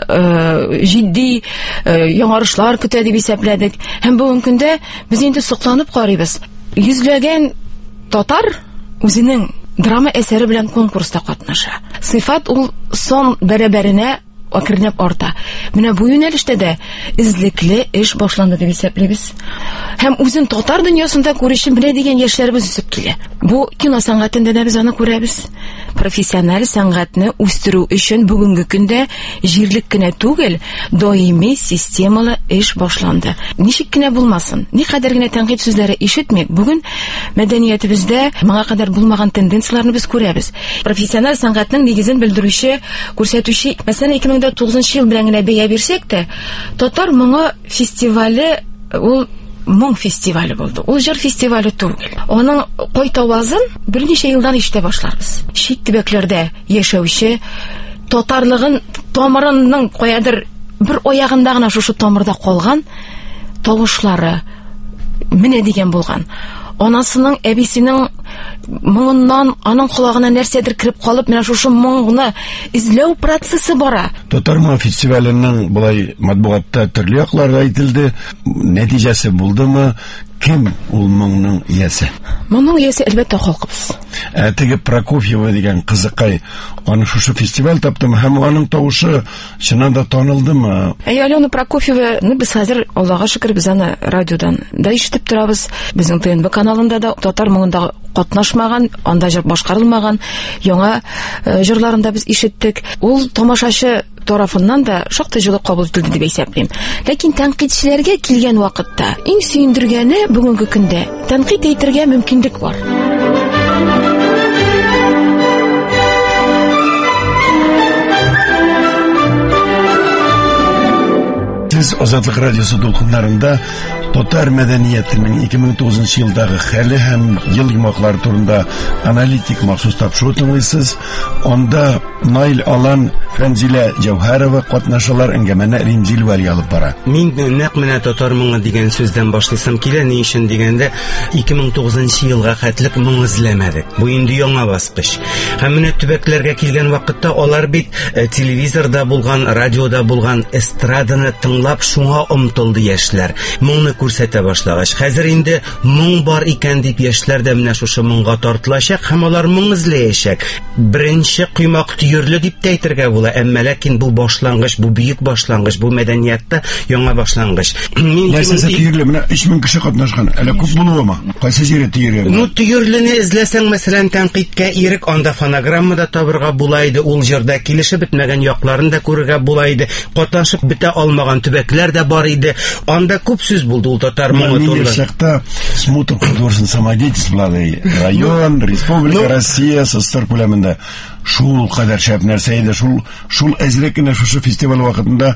җитди яңарышлар көтә дип исәпләдек. Һәм бүгенге көндә без инде сокланып карыйбыз. Йөзләгән татар үзенең драма әсәре белән конкурста катнаша. Сыйфат ул сон бәрабәренә акрынлап арта. Менә бу юнәлештә дә излекле эш башланды дип исәплибез. Һәм үзен татар дөньясында күрешен белә дигән яшьләребез үсеп килә. Бу кино сәнгатендә дә без аны күрәбез. Профессиональ сәнгатьне үстерү өчен бүгенге көндә җирлек кенә түгел, даими системалы эш башланды. Ничек кенә булмасын, никадәр генә тәнкыйть сүзләре ишетмик, бүген мәдәниятебездә моңа кадәр булмаган тенденцияләрне без күрәбез. Профессиональ сәнгатьнең нигезен белдерүче, күрсәтүче, мәсәлән 2009 ел белән генә бәя бирсәк тә, татар моңа фестивале ул моң фестивале булды. Ул җыр фестивале түгел. Аның кайтавазын берничә елдан ишетә башларбыз. Чит төбәкләрдә яшәүче татарлыгын тамырының каядыр бер аягында гына шушы тамырда калган тавышлары менә дигән булган. Анасының, әбисенең моңыннан аның колагына нәрсәдер кирип калып, менә шушы моңны изләү процессы бара. Татар моң фестиваленең булай матбугатта төрле якларда әйтелде. Нәтиҗәсе булдымы? Кем ул моңның иясе? Моңның иясе әлбәттә халкыбыз. Теге Прокофьева дигән кызыкай, аны шушы фестиваль таптымы һәм аның тавышы чыннан да танылдымы? Алена Прокофьеваны без хәзер, Аллага шөкер, biz аны радиодан да ишетеп торабыз. Безнең ТНБ каналында да татар моңында катнашмаган, анда җыр башкарылмаган яңа җырларында без ишеттек. Ул тамашачы тарафыннан да шактый җылы кабул ителде дип әйтәм. Ләкин тәнкыйтьчеләргә килгән вакытта иң сөендергәне бүгенге көндә тәнкыйть әйтергә мөмкинлек бар. Сез Азатлык радиосы дулкыннарында татар мәдәниятенең 2009 елдагы хәле һәм ел йомаклары турында аналитик махсус тапшыру тыңлыйсыз. Анда Наил Алан, Фәнзилә Җәүһәрова катнашалар, әңгәмәне Римзил Вәли алып бара. Мин нәкъ менә татар моңы дигән сүздән башлыйсым килә, ни өчен дигәндә 2009 елга хәтлек моң эзләмәдек. Бу инде яңа баскыч. Һәм менә төбәкләргә килгән вакытта алар бит телевизорда булган, радиода булган эстраданы тыңлап шуңа омтылды яшьләр. Моңны күрсәтә башлагач, хәзер инде моң бар икән дип яшьләр дә менә шушы моңга тартылачак һәм алар моң эзләячәк. Беренче коймак түйерле дип тә әйтергә була, әмма ләкин бу башлангыч, бу бөек башлангыч, бу мәдәниятта яңа башлангыч. Нәрсәсе түйерле, менә 3000 кеше катнашкан. Әле күп булуымы? Кайсы җире түйерле? Ну түйерлене эзләсәң, мәсәлән, тәнкыйтькә ирек, анда фонограммада табырга була иде, ул җырда килешеп бетмәгән якларын да күрергә була иде, катнашып бетә алмаган төбәкләр дә бар иде. Анда күп сүз булды ул татар моңы турында. Смотр художественной самодеятельности район, республика, Россия, состар күләмендә. Шул кадәр шәп нәрсә иде, шул әзрәк кенә шушы фестиваль вакытында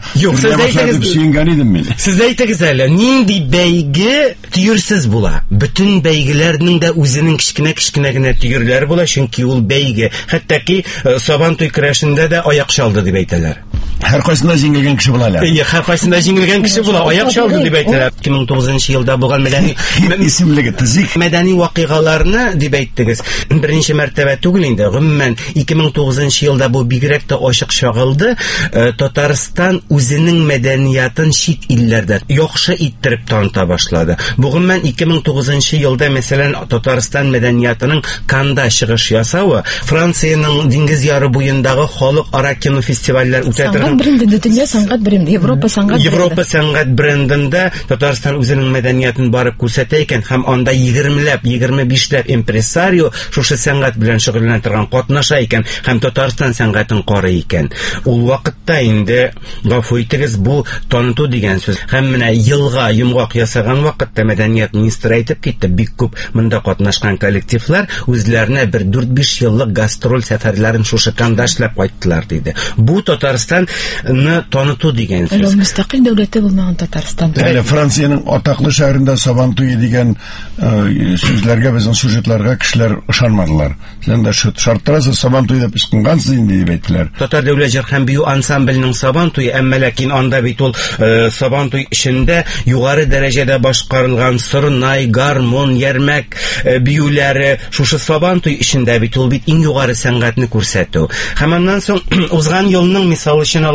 сөйгән идем мин. Сез әйтегез әле, нинди бәйге түйерсез була? Бөтен бәйгеләрнең дә үзенең кичкенә генә түйерләре була, чөнки ул бәйге, хәтта Сабантуй көрәшендә дә аяк чалды дип әйтәләр. Һәр кайсында җиңелгән кеше була әле. Һәр кайсында җиңелгән кеше була, аяк чалды дип әйтәләр. 2009 елда булган исемлеге тизик мәдәни вакыйгаларны дип әйттегез. Беренче мәртәбә түгел инде, гомумән 2009 елда бу бигрәк тә ачык чагылды. Татарстан үзенең мәдәниятын чит илләрдә яхшы иттереп таныта башлады. Бу гомумән 2009 елда мәсәлән Татарстан мәдәниятының Канда чыгыш ясавы, Франциянең диңгез яры буендагы халыкара кино фестивальләр үтә торган дөнья сәнгать бренды, Европа сәнгать брендында Татарстан үзенең мәдәниятын барып күрсәтә икән, һәм анда 20-ләп, 25-ләп импрессарио шушы сәнгать белән шөгыльләнә торган катнаша икән, һәм Татарстан сәнгатен карый икән. Ул вакытта инде гафу итегез, бу таныту дигән сүз. Һәм менә елга йомгак ясаган вакытта мәдәният министры әйтеп китте, бик күп монда катнашкан коллективлар үзләренә бер 4-5 еллык гастроль сәфәрләрен шушы Канда эшләп кайттылар диде. Бу Татарстанны таныту дигән сүз. Мөстәкыйль дәүләте булмаган Татарстан. Әле Франциянең атаклы шәһәрендә Сабантуй дигән сүзләргә, безнең сюжетларга кешеләр ышанмадылар. Сен дә шарттарсы Сабантуй дип ышкынгансыз инде дип әйттеләр. Татар дәүләт җыр һәм бию ансамбленең Сабантуй, әмма ләкин анда бит ул Сабантуй эчендә югары дәрәҗәдә башкарылган сырнай, гармон, ярмәк биюләре, шушы Сабантуй эчендә бит ул бит иң югары сәнгатьне күрсәтү. Һәм аннан соң узган елның мисалы өчен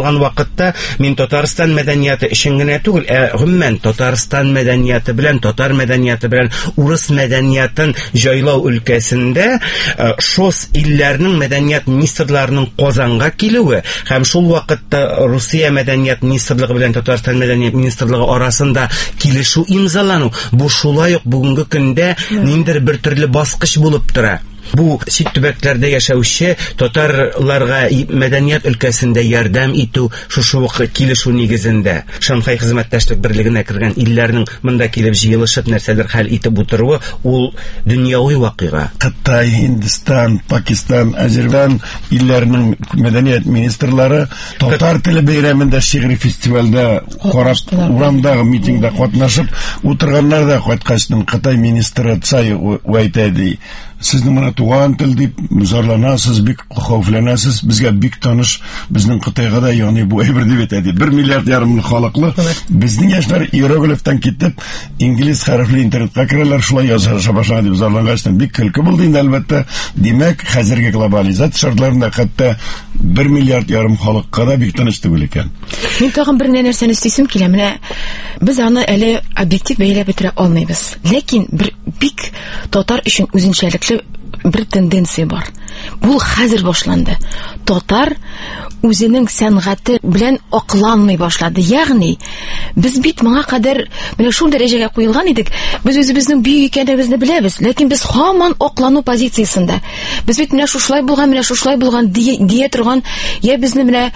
алган вакытта мин Татарстан мәдәнияты өчен генә түгел, гомумән Татарстан мәдәнияты белән, татар мәдәнияты белән урыс мәдәниятын җайлау өлкәсендә шос илләрнең мәдәният министрларының Казанга килүе һәм шул вакытта Русия мәдәният министрлыгы белән Татарстан мәдәният министрлыгы арасында килешү имзалану, бу шулай ук бүгенге көндә ниндидер бер төрле баскыч булып тора. Бу чит төбәкләрдә яшәүче татарларга мәдәният өлкәсендә ярдәм итү шушы килешү нигезендә Шанхай хезмәттәшлек берлегенә кергән илләрнең монда килеп җыелышып нәрсәләр хәл итеп утыруы ул дөньяви вакыйга. Кытай, Һиндстан, Пакистан, Азербайҗан илләренең мәдәният министрлары татар теле бәйрәмендә шигъри фестивальдә карап урамдагы митингда катнашып утырганнар да кайткачның Кытай министры Цай Уайтади Сезнең моны туган тел дип зарланасыз, бик хәвефләнәсез, безгә бик таныш, безнең Кытайга да, ягъни бу әйбер дип әйтә. 1 миллиард ярым халыклы, безнең яшьләр иероглифтан китеп, инглиз хәрефле интернетка керәләр, шулай яза башлады дип зарлангачтан бик көлке булды инде әлбәттә. Димәк, хәзерге глобализация шартларында хәтта 1 миллиард ярым халыкка да бик таныш түгел икән. Мин тагын бер нәрсәне өстисем килә, менә без аны әле объектив бәяләп бетерә алмыйбыз. Ләкин бик татар өчен үзенчәлекле bir тенденция бар. Бу хәзер башланды. Татар үзенең сәнгате белән акланмый башлады. Ягъни без бит моңа кадәр менә шул дәрәҗәгә куелган идек. Без үзебезнең бөек икәнлегебезне беләбез, ләкин без һаман аклану позициясында. Без бит менә шушлай булган дия торган, я безне менә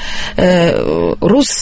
рус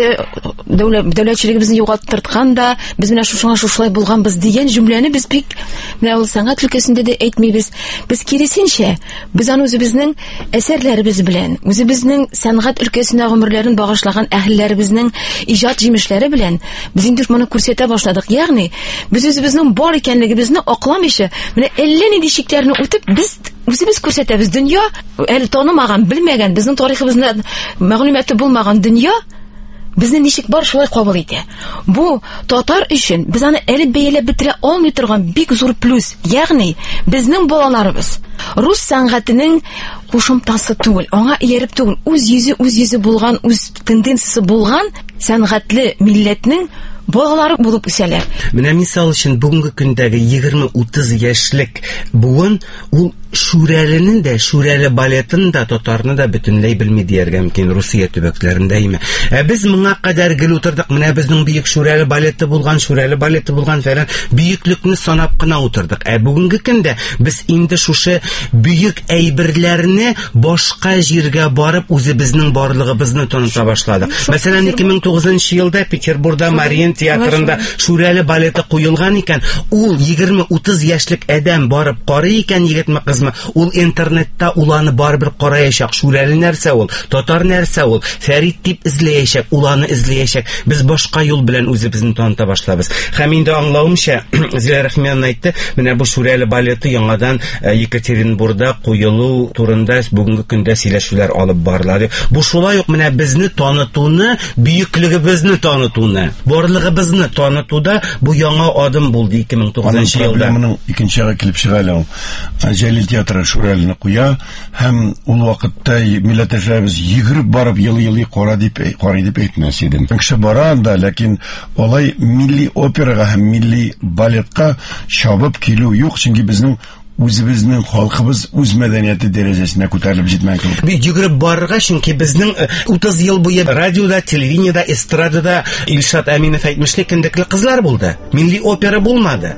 дәүләтчелегебезне югалттырткан да, без менә шушлай булганбыз дигән җөмләне без бик менә ул сәнгать өлкәсендә дә әйтмибез. Без киресенчә, без аны үзебезнең әсәрләребез белән, үзебезнең сәнгать өлкәсенә гомерләрен багышлаган әһелләребезнең иҗат җимешләре белән без инде моны күрсәтә башладык. Ягъни без үзебезнең бар икәнлегебезне акламыйча, менә әллә нинди шикләрне үтеп, без үзебез күрсәтәбез. Дөнья әле танымаган, белмәгән, безнең тарихыбызны мәгълүматы булмаган дөнья безне ничек бар шулай кабул итә. Бу татар өчен без аны әле бәяләп бетерә алмый торган бик зур плюс. Ягъни безнең балаларыбыз рус сәнгатенең кушымтасы түгел, аңа ияреп түгел, үз йөзе булган, үз тенденциясе булган сәнгатьле милләтнең балалары булып үсәләр. Менә мисал өчен бүгенге көндәге 20-30 яшьлек буын ул Шүрәленең дә, Шүрәле балетын да, татарны да бөтенләй белми дияргә мөмкин Русия төбәкләрендә име. Без моңа кадәр гел утырдык, менә безнең бөек Шүрәле балеты булган фәлән, бөеклекне санап кына утырдык. Бүгенге көндә без инде шушы бөек әйберләрне башка җиргә барып үзебезнең барлыгыбызны таныта башладык. Мәсәлән, 2009 елда Петербургда Мариен театрында Шүрәле балеты куелган икән. Ул 20-30 яшьлек адәм барып карый икән, егетме кызмы, ул интернетта уланы барыбер караячак. Шүрәле нәрсә ул, татар нәрсә ул, Фәрит дип эзләячәк, уланы эзләячәк. Без башка юл белән үзебезне таныта башлабыз. Һәм инде аңлавымча, Зилә Рәхимән әйтте, менә бу Шүрәле балеты яңадан Екатеринбургда куелу турында бүгенге көндә сөйләшүләр алып барылар. Бу шулай ук менә безне танытуны, бөеклегебезне танытуны, барлыгыбызны танытуда бу яңа адым булды 2009 елда. Моның икенчегә килеп чыга әле ул. Җәлил театры Шүрәлене куя, һәм ул вакытта милләттәшләребез йөгереп барып елый карый дип әйтмәс идем. Кеше бара анда, ләкин алай милли операга һәм милли балетка чабып килү юк, чөнки безнең үзебезнең халкыбыз үз мәдәнияте дәрәҗәсенә күтәрелеп җитмәгән. Бик йөгереп барырга, чөнки безнең 30 ел буе радиода, телевидениедә, эстрадада Илшат Әминов әйтмешле кендекле кызлар булды. Милли опера булмады.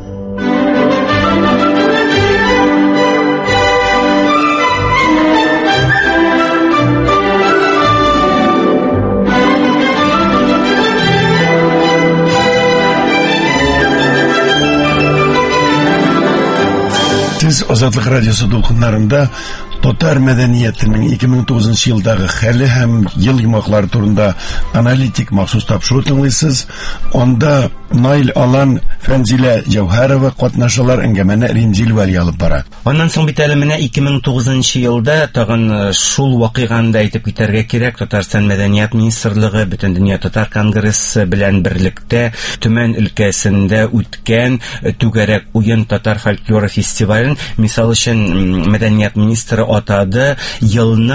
Сез Азатлык радиосы дулкыннарында татар мәдәниятенең 2009 елдагы хәле һәм ел йомаклары турында аналитик махсус тапшыру тыңлыйсыз. Анда Наил Алан, Фәнзилә Җәүһәрова катнашалар, әңгәмәне Ринзил Вәли алып бара. Аннан соң бит әле менә 2009 елда тагын шул вакыйганы да әйтеп китәргә кирәк. Татарстан мәдәният министрлыгы Бөтен дөнья татар конгрессы белән берлектә Төмән өлкәсендә үткән түгәрәк уен татар фольклоры фестивален, мисал өчен мәдәният министры атады, елның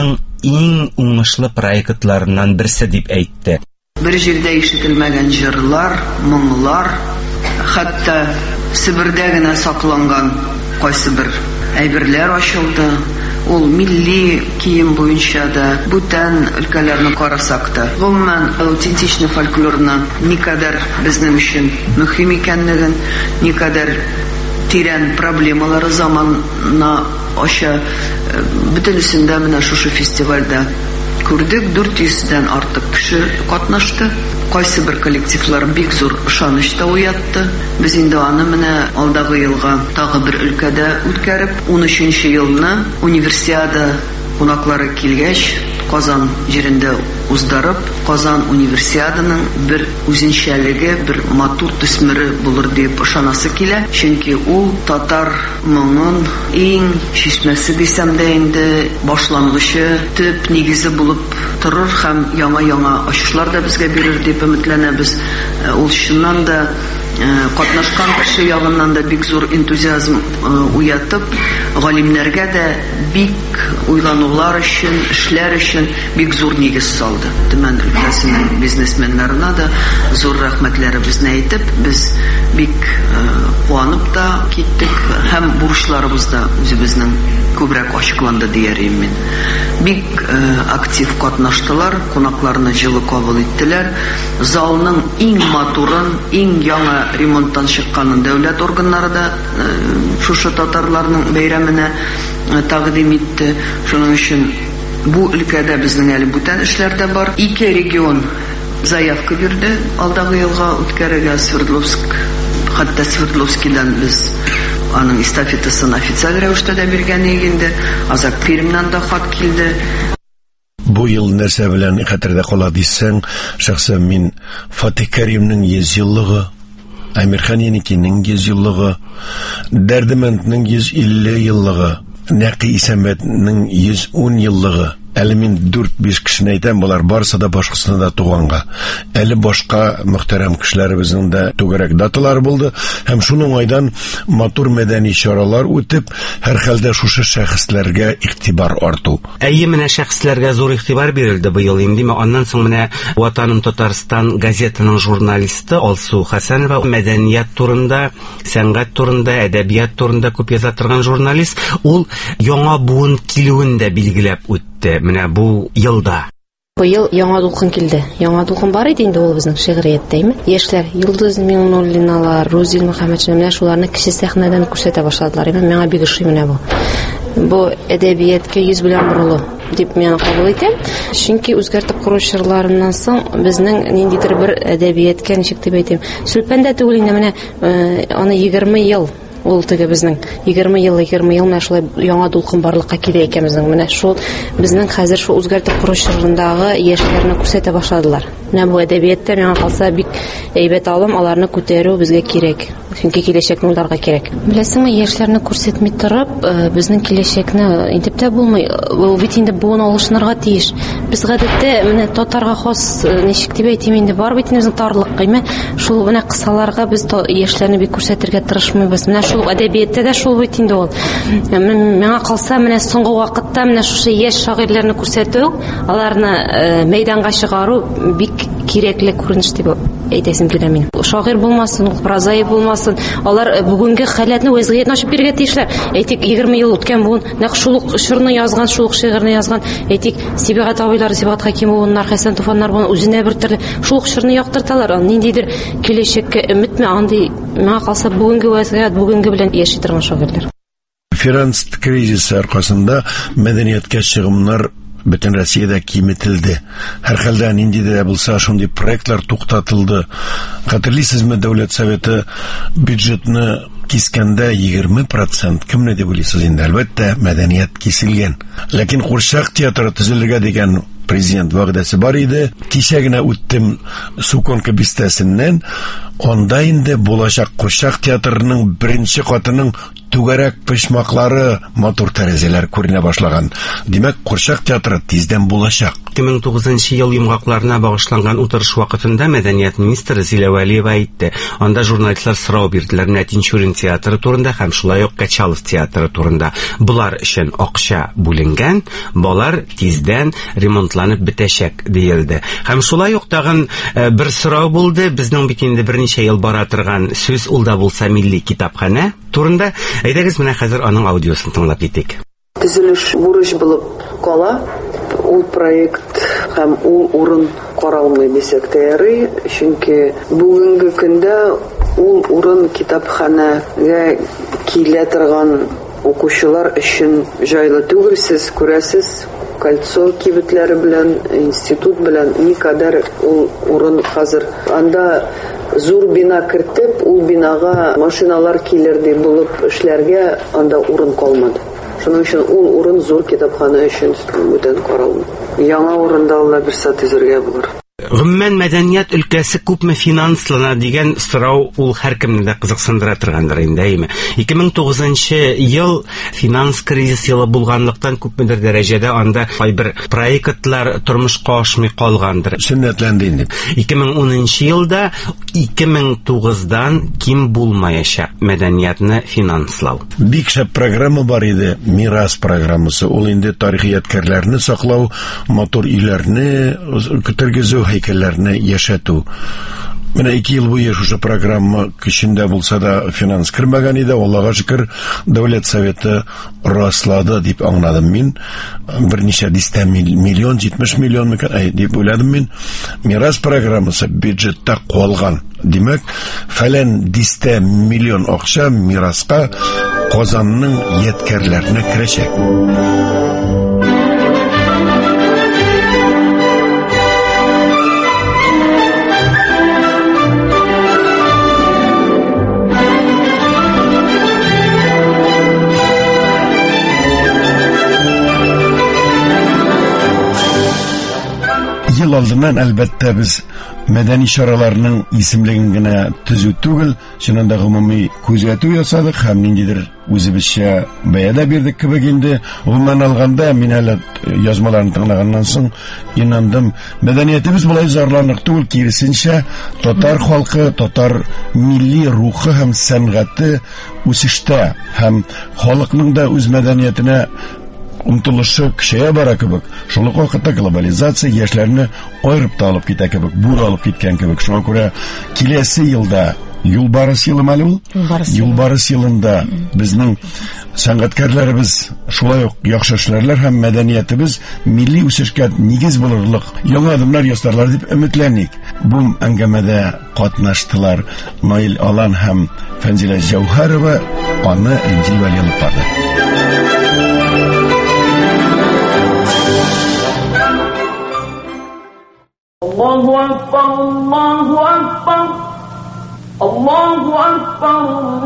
иң уңышлы проектларыннан берсе дип әйтте. Бер җирдә ишетелмәгән җырлар, моңлар, хәтта Себердә генә сакланган кайсы бер әйберләр ачылды. Ул милли кием буенча да, бүтән өлкәләрне карасак та, гомумән аутентичный фольклорны никадәр безнең өчен мөһим икәнлеген, никадәр тирән проблемалары заманна аша бөтенесендә менә шушы фестивальдә күрдек. 400-дән артык кеше катнашты. Кайсы бер коллективлар бик зур ышаныч та уятты. Без инде аны менә алдагы елга тагы бер өлкәдә үткәреп, 13нче елны универсиада кунаклары килгәч, Казан җирендә уздырып, Казан универсиаданың бер үзенчәлеге, бер матур төсмере булыр дип ышанасы килә. Чөнки ул татар моңын иң чишмәсе дисәм дә инде башлангычы, төп нигезе булып торыр һәм яңа ачышлар да безгә бирер дип өметләнәбез. Ул чыннан да катнашкан кеше ягыннан да бик зур энтузиазм уятып, галимнәргә дә бик уйланулар өчен, эшләр өчен бик зур нигез салды. Төмән өлкәсенең бизнесменнарына да зур рәхмәтләребезне әйтеп, без бик куанып та киттек һәм бурычларыбыз да үзебезнең күбрәк ачыкланды диярим мин. Бик актив катнаштылар, кунакларны җылы кабул иттеләр. Залның иң матурын, иң яңа ремонттан чыкканын дәүләт органнары да шушы татарларның бәйрәменә тәкъдим итте. Шуның өчен бу өлкәдә безнең әле бүтән эшләр дә бар. 2 регион заявка бирде алдагы елга үткәрергә. Свердловск, хәтта Свердловскидан без аның эстафетасын официаль рәвештә дә биргәнек инде. Азак Пермьнән да хат килде. Бу ел нәрсә белән хәтердә кала дисәң, шәхсән мин Фатих Кәримнең 100 еллыгы, Әмирхан Еникинең 100 еллыгы, Дәрдемәнднең 150 еллыгы, Нәқи Исәмәтнең 110 еллыгы. Әле мин 4-5 кешене әйтәм, булар барысы да башкасында да туганга. Әле башка мөхтәрәм кешеләребезнең дә түгәрәк даталар булды, һәм шуның айдан матур мәдәни чаралар үтеп, һәр хәлдә шушы шәхесләргә игътибар арту. Әйе, менә шәхесләргә зур игътибар бирелде быел инде. Аннан соң менә Ватаным Татарстан газетаның журналисты Алсу Хәсәнова мәдәният турында, сәнгать турында, әдәбият турында күп яза торган журналист. Ул яңа буын килүен дә билгеләп үтте. Менә бу елда. Быел яңа дулкын килде. Яңа дулкын бар иде инде ул безнең шигърияттәме? Яшьләр Йолдыз Миңнуллиналар, Рузил Мөхәммәтшин менә шуларны кече сәхнәдән күрсәтә башладылар. Миңа бик ошый менә бу. Бу әдәбиятка йөз белән борылу дип мин кабул итәм. Чөнки үзгәртеп кору чырларыннан соң безнең ниндидер бер әдәбиятка ничек дип әйтәм. Сүлпәндә түгел инде менә аны 20 ел ул теге безнең 20 ел менә шулай яңа дулкын барлыкка килә икән безнең. Менә шул безнең хәзер шул үзгәртеп кору чорындагы яшьләрне күрсәтә башладылар. Менә бу әдәбиятта миңа калса бик әйбәт алым, аларны күтәрү безгә кирәк. Чөнки киләчәкне уйларга кирәк. Беләсеңме, яшьләрне күрсәтми торып, безнең киләчәкне интеп тә булмый. Ул бит инде буын алышнырга тиеш. Без гадәттә менә татарга хас ничек дип әйтим инде бар бит безнең тарлык кыймә. Шул менә кысаларга без яшьләрне бик күрсәтергә тырышмыйбыз. Менә шул әдәбиятта да шул бит инде ул. Миңа калса менә соңгы вакытта менә шушы яшь шагыйрьләрне күрсәтү, аларны мәйданга чыгару бик кирәкле күренеш дип әйтәсем килә мин. Шагыйрь булмасын, прозаи булмасын, алар бүгенге халатны вазгыятны ачып бирергә тиешләр. Әйтик 20 ел үткән буын, нәкъ шул шигырьне язган, шул шигырьне язган, әйтик Сибгат абыйлар, Сибгат Хәкимовлар, Хәсән Туфаннар буны үзенә бер төрле шул шигырьне яктырталар. Ниндидер киләчәккә өметме андый, миңа калса бүгенге вазгыят, бүгенге белән яши торган шагыйрьләр. Финанс кризисы аркасында мәдәниятка чыгымнар бөтен Россиядә киметелде. Һәр хәлдә нинди дә булса шундый проектлар туктатылды. Хәтерлисезме, Дәүләт Советы бюджетны кискәндә 20% кемне дип уйлыйсыз инде? Әлбәттә, мәдәният киселгән. Ләкин Курчак театры төзелергә дигән президент вәгъдәсе бар иде. Кичә генә үттем Суконка бистәсеннән. Анда инде булачак Курчак театрының беренче катының түгәрәк почмаклары, матур тәрәзәләр күренә башлаган. Димәк, Курчак театры тиздән булачак. 2009 ел йомгакларына багышланган утырыш вакытында мәдәният министры Зилә Вәлиева әйтте. Анда журналистлар сорау бирделәр Тинчурин театры турында һәм шулай ук Качалов театры турында. Булар өчен акча бүленгән, балар тиздән ремонтланып бетәчәк диелде. Һәм шулай ук тагын бер сорау булды. Безнең бит инде берничә ел бара торган сүз ул да булса милли китапханә турында. Әйдәгез, менә хәзер аның аудиосын тыңлап китик. Төзелеш бурыч булып кала. Ул проект һәм ул урын каралмый дисәк тә ярый, чөнки бүгенге көндә ул урын китапханәгә килә торган укучылар өчен җайлы түгел. Сез күрәсез, Кольцо кибетләре белән, институт белән никадәр ул урын хәзер. Анда зур бина кертеп, ул бинага машиналар килер дип булып эшләргә анда урын калмады. Шуның өчен ул урын зур китапхана өчен бүтән каралмый. Яңа урында алла бирсә төзергә булыр. Гомумән мәдәният өлкәсе күпме финанслана дигән сорау ул һәркемне дә кызыксындыра торгандыр инде. 2009 ел финанс кризис елы булганлыктан күпмедер дәрәҗәдә анда кайбер проектлар тормышка ашмый калгандыр. Сөннәтләнде инде. 2010 елда 2009дан ким булмаячак мәдәниятны финанслау. Бик шәп программа бар иде, Мирас программасы. Ул инде тарихи ядкәрләрне саклау, матур өйләрне көтергезү, һәйкәлләрне яшәтү. Менә 2 ел буе шушы программа көчендә булса да финанс кермәгән иде. Аллага шөкер, Дәүләт Советы раслады дип аңладым мин. Берничә дистә миллион, 70 миллион микән дип уйладым мин. Мирас программасы бюджетта калган. Димәк, фәлән дистә миллион акча мираска Казанның ядкәрләренә керәчәк. Ел алдыннан әлбәттә без мәдәни чараларның исемлеген генә төзү түгел, шунда гомуми күзәтү ясадык һәм ниндидер үзебезчә бәядә бирдек кебек инде. Гомумән алганда, мин әле язмаларны тыңлаганнан соң инандым, мәдәниятебез булай зарланык түгел, киресенчә, татар халкы, татар милли рухы һәм сәнгате үсештә һәм халыкның да үз мәдәниятенә умтылышы кешегә бара кебек. Шул ук вакытта глобализация яшьләрне аерып та алып китә кебек, бур алып киткән кебек. Шуңа күрә киләсе елда Юлбарыс елы мәлум? Юлбарыс елында безнең сәнгатькәрләребез, шулай ук яхшы эшләрләр һәм мәдәниятебез милли үсешкә нигез булырлык яңа адымнар ясарлар дип өметләник. Бу әңгәмәдә катнаштылар Наил Алан һәм Фәнзилә Җәүһәрова, аны Инҗил Вәли алып барды. الله أكبر الله أكبر الله أكبر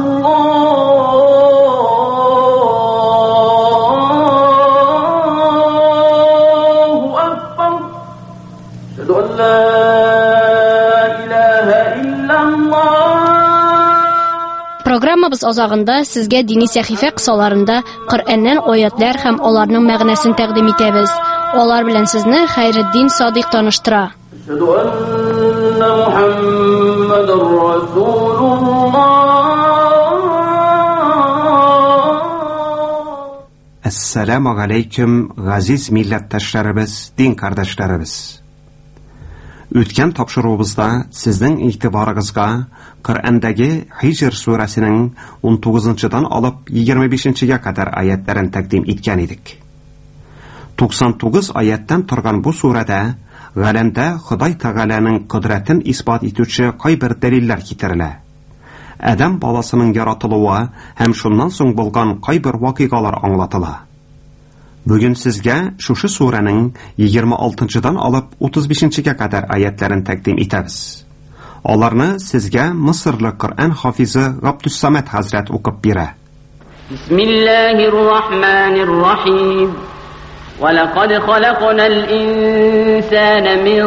الله أكبر أشهد أن لا إله إلا الله. Программабыз азагында сезгә дини сәхифә кысаларында Коръәннән аятлар һәм аларның мәгънәсен тәкъдим итәбез. Алар белән сезне Хәйретдин Садыйк таныштыра. أشهد أن محمد رسول الله. Assalamu алейкум, газиз милләттәшләребез, дин кардәшләребез. Үткән тапшыруыбызда сезнең игътибарыгызга Коръәндәге Хиҗр сүрәсенең 19-дан алып 25-гә кадәр аятларын тәкъдим иткән идек. 99 аяттан торган бу сүрәдә галәмдә Ходай Тәгаләнең кудрәтен исбат итүче кайбер дәлилләр китерелә. Адам баласының яратылуы һәм шуннан соң булган кайбер вакыйгалар аңлатыла. Бүген сезгә шушы сүрәнең 26-дан алып 35-гә кадәр аятларын тәкъдим итәбез. Аларны сезгә Мисырлы Коръән хафизы Габдуссамад хәзрәт укып бирә. Бисмиллаһир-рахманир-рахим. ولقد خلقنا الإنسان من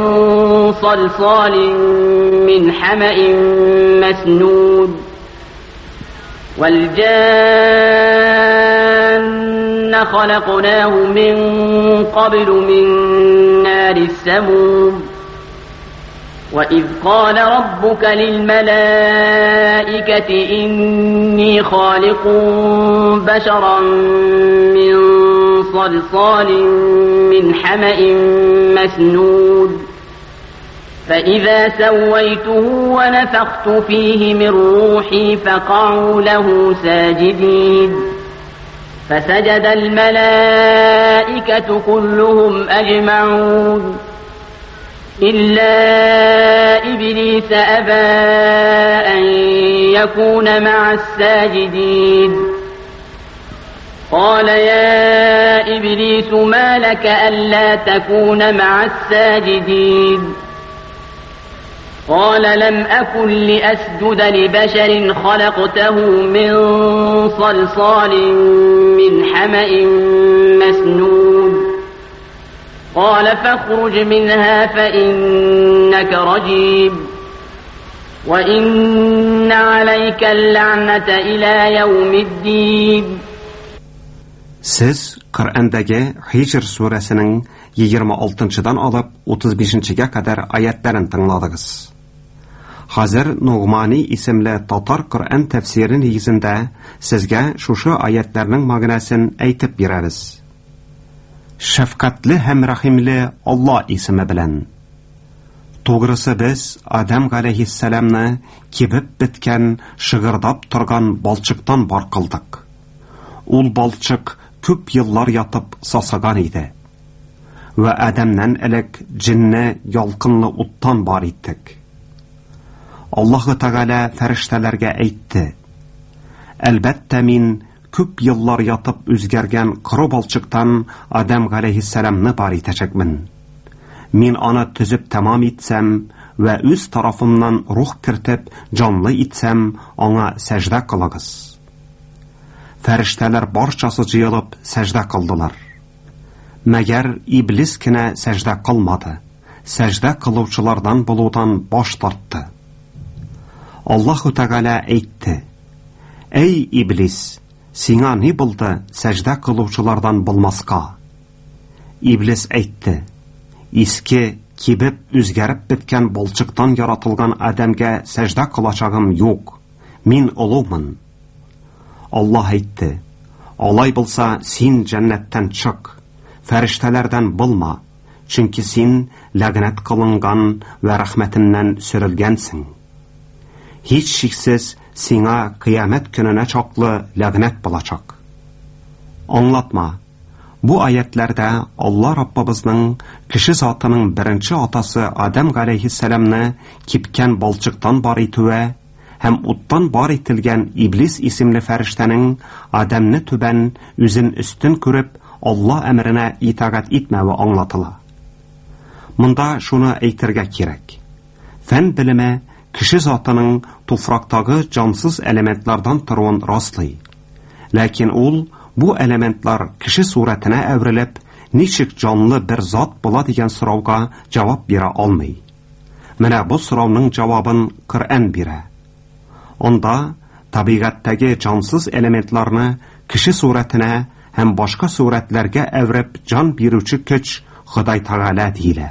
صلصال من حمأ مسنود والجان خلقناه من قبل من نار السموم وإذ قال ربك للملائكة إني خالق بشرا من صلصال من حمأ مسنود فإذا سويته ونفخت فيه من روحي فقعوا له ساجدين فسجد الملائكة كلهم أجمعون إلا إبليس أبى أن يكون مع الساجدين قال يا إبليس ما لك ألا تكون مع الساجدين قال لم أكن لأسجد لبشر خلقته من صلصال من حمأ مسنون قال فاخرج منها فإنك رجيم وإن عليك اللعنة إلى يوم الدين. Siz Qur'ondagi Hijr surasining 26-dan olib 35-ga qadar oyatlarini tingladingiz. Hozir Nu'mani ismli Tatar Qur'on tafsiri negizida sizga shu oyatlarning ma'nosini aytib beramiz. Shafqatli ham rahimli Alloh ismi bilan. To'g'risi biz Adam alayhissalomni kibib bitgan, shig'irdab turgan balchiqdan bor qildik. Ul balchiq ko'p yillar yotib sasagan edi. Va Adamdan ilk jinni yolqinli o'tdan bor etdik. Alloh Taala farishtalarga aytdi: "Albatta men ko'p yillar yotib o'zgargan qora balchiqdan Adam alayhissalomni bor etacakman. Men ona tuzib tamom etsam va o'z tarafimdan ruh kiritib jonli etsam, ona sajda qilasiz." Farishtalar barchasi jiyilib sajda qildilar. Magar ibliskina sajda qilmadi. Sajda qiluvchilardan bo'luvdan bosh tortdi. Alloh Taala aytdi: "Ey iblis, senga ne bo'ldi sajda qiluvchilardan bo'lmasqa?" Iblis aytdi: "Eski kibib o'zgarib bitgan balchiqdan yaratilgan Adamga sajda qilachagim yo'q. Men ulug'man." Alloh aytdi: "Olay bo'lsa sen jannatdan chiq, farishtalardan bo'lma, chunki sen la'nat qilingan va rahmatimdan surilgansan. Hech shaksiz senga qiyomat kunina choqli la'nat bo'lacaq." Anglatma. Bu oyatlarda Alloh Rabbimizning kishi zotining birinchi otasi Adam alayhissalomni kipkan balchiqdan bor etuvi ham o'tdan bor etilgan iblis ismli farishtaning Adamni tuban o'zin ustun ko'rib Alloh amrina itoat etmavi anglatiladi. Bunda shuni aytirga kerak. Fan bilimi kishi zotining tufroqdagi jonsiz elementlardan turgan rostli. Lekin bu elementlar kishi suratini avrilib, nechik jonli bir zot bo'ladigan so'rovga javob bera olmaydi. Mana bu so'rovning javobini Qur'on beradi. Onda tabiatdagi jonsiz elementlarni kishi suratini ham boshqa suratlarga avrib jon beruvchi kuch Xudoy Taala deyiladi.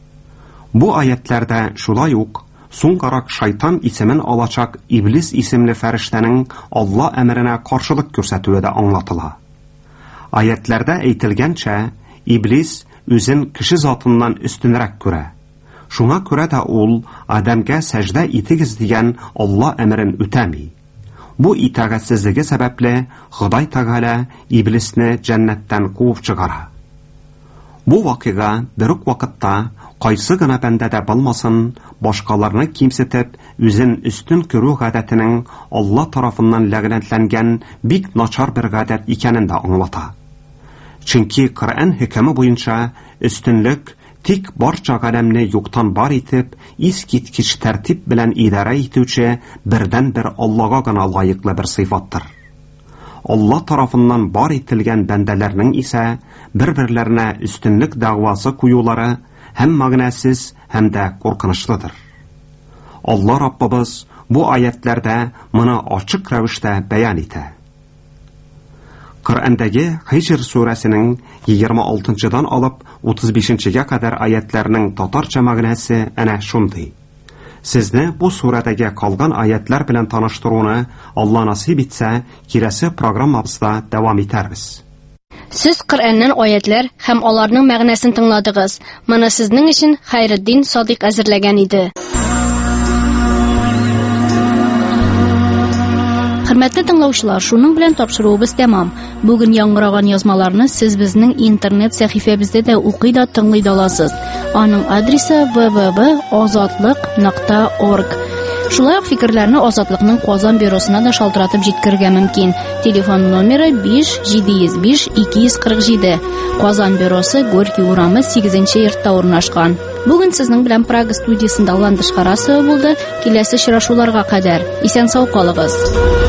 Bu oyatlarda shulayuq so'nggaroq shayton ismini olacak iblis ismli farishtaning Alloh amrina qarshilik ko'rsatuvida anglatiladi. Oyatlarda aytilgancha iblis o'zin kishi zotidan ustunroq ko'radi. Shunga ko'ra da Adamga sajda etigiz degan Alloh amrini o'tamaydi. Bu itoatsizligi sababli Xudoy Taala iblisni jannatdan quvib chiqaradi. Bu voqea bir vaqtda qaysigina bandada bo'lmasin, boshqalarni kimsitib, o'zin ustun ko'ruv odatining Alloh tomonidan la'natlangan bek nachar bir odat ekanini anglatadi. Chunki Qur'on hukmi bo'yicha ustunlik tik barcha olamni yo'qdan bor etib, iskitkish tartib bilan idora etuvchi birdan bir Allohga loyiqli bir sifatdir. Alloh tomonidan bor etilgan bandalarning esa bir-birlarine ustunlik da'vosi qo'yulari ham ma'nosiz hamda qo'rqinchlidir. Алла Раббыбыз бу аятларда моны ачык рәвештә бәян итә. Коръәндәге Хижр сүрәсенең 26-дан алып 35-гә кадәр аятларның татарча мәгънәсе әнә шундый. Сезне бу сүрәдәге калган аятлар белән таныштыруны Алла насыйп итсә, киләсе программабызда дәвам итәрбез. Сез Коръәннән аятлар һәм аларның мәгънәсен тыңладыгыз. Моны сезнең өчен Хайретдин Садыйк әзерләгән иде. Хөрмәтле тыңлаучылар, шуның белән тапшыруыбыз тәмам. Бүген яңгыраган язмаларны сез безнең интернет сәхифәбездә дә укый да тыңлый да аласыз. Аның адресы www.azatlyk.org. Шулай ук фикерләрне Азатлыкның Казан бюросына да шалтыратып җиткерергә мөмкин. Телефон номеры 5-705-247. Казан бюросы Горький урамы 8-нче йортта урнашкан. Бүген сезнең белән Прага студиясында Ландыш Харасова булды. Киләсе очрашуларга кадәр исән-сау калыгыз.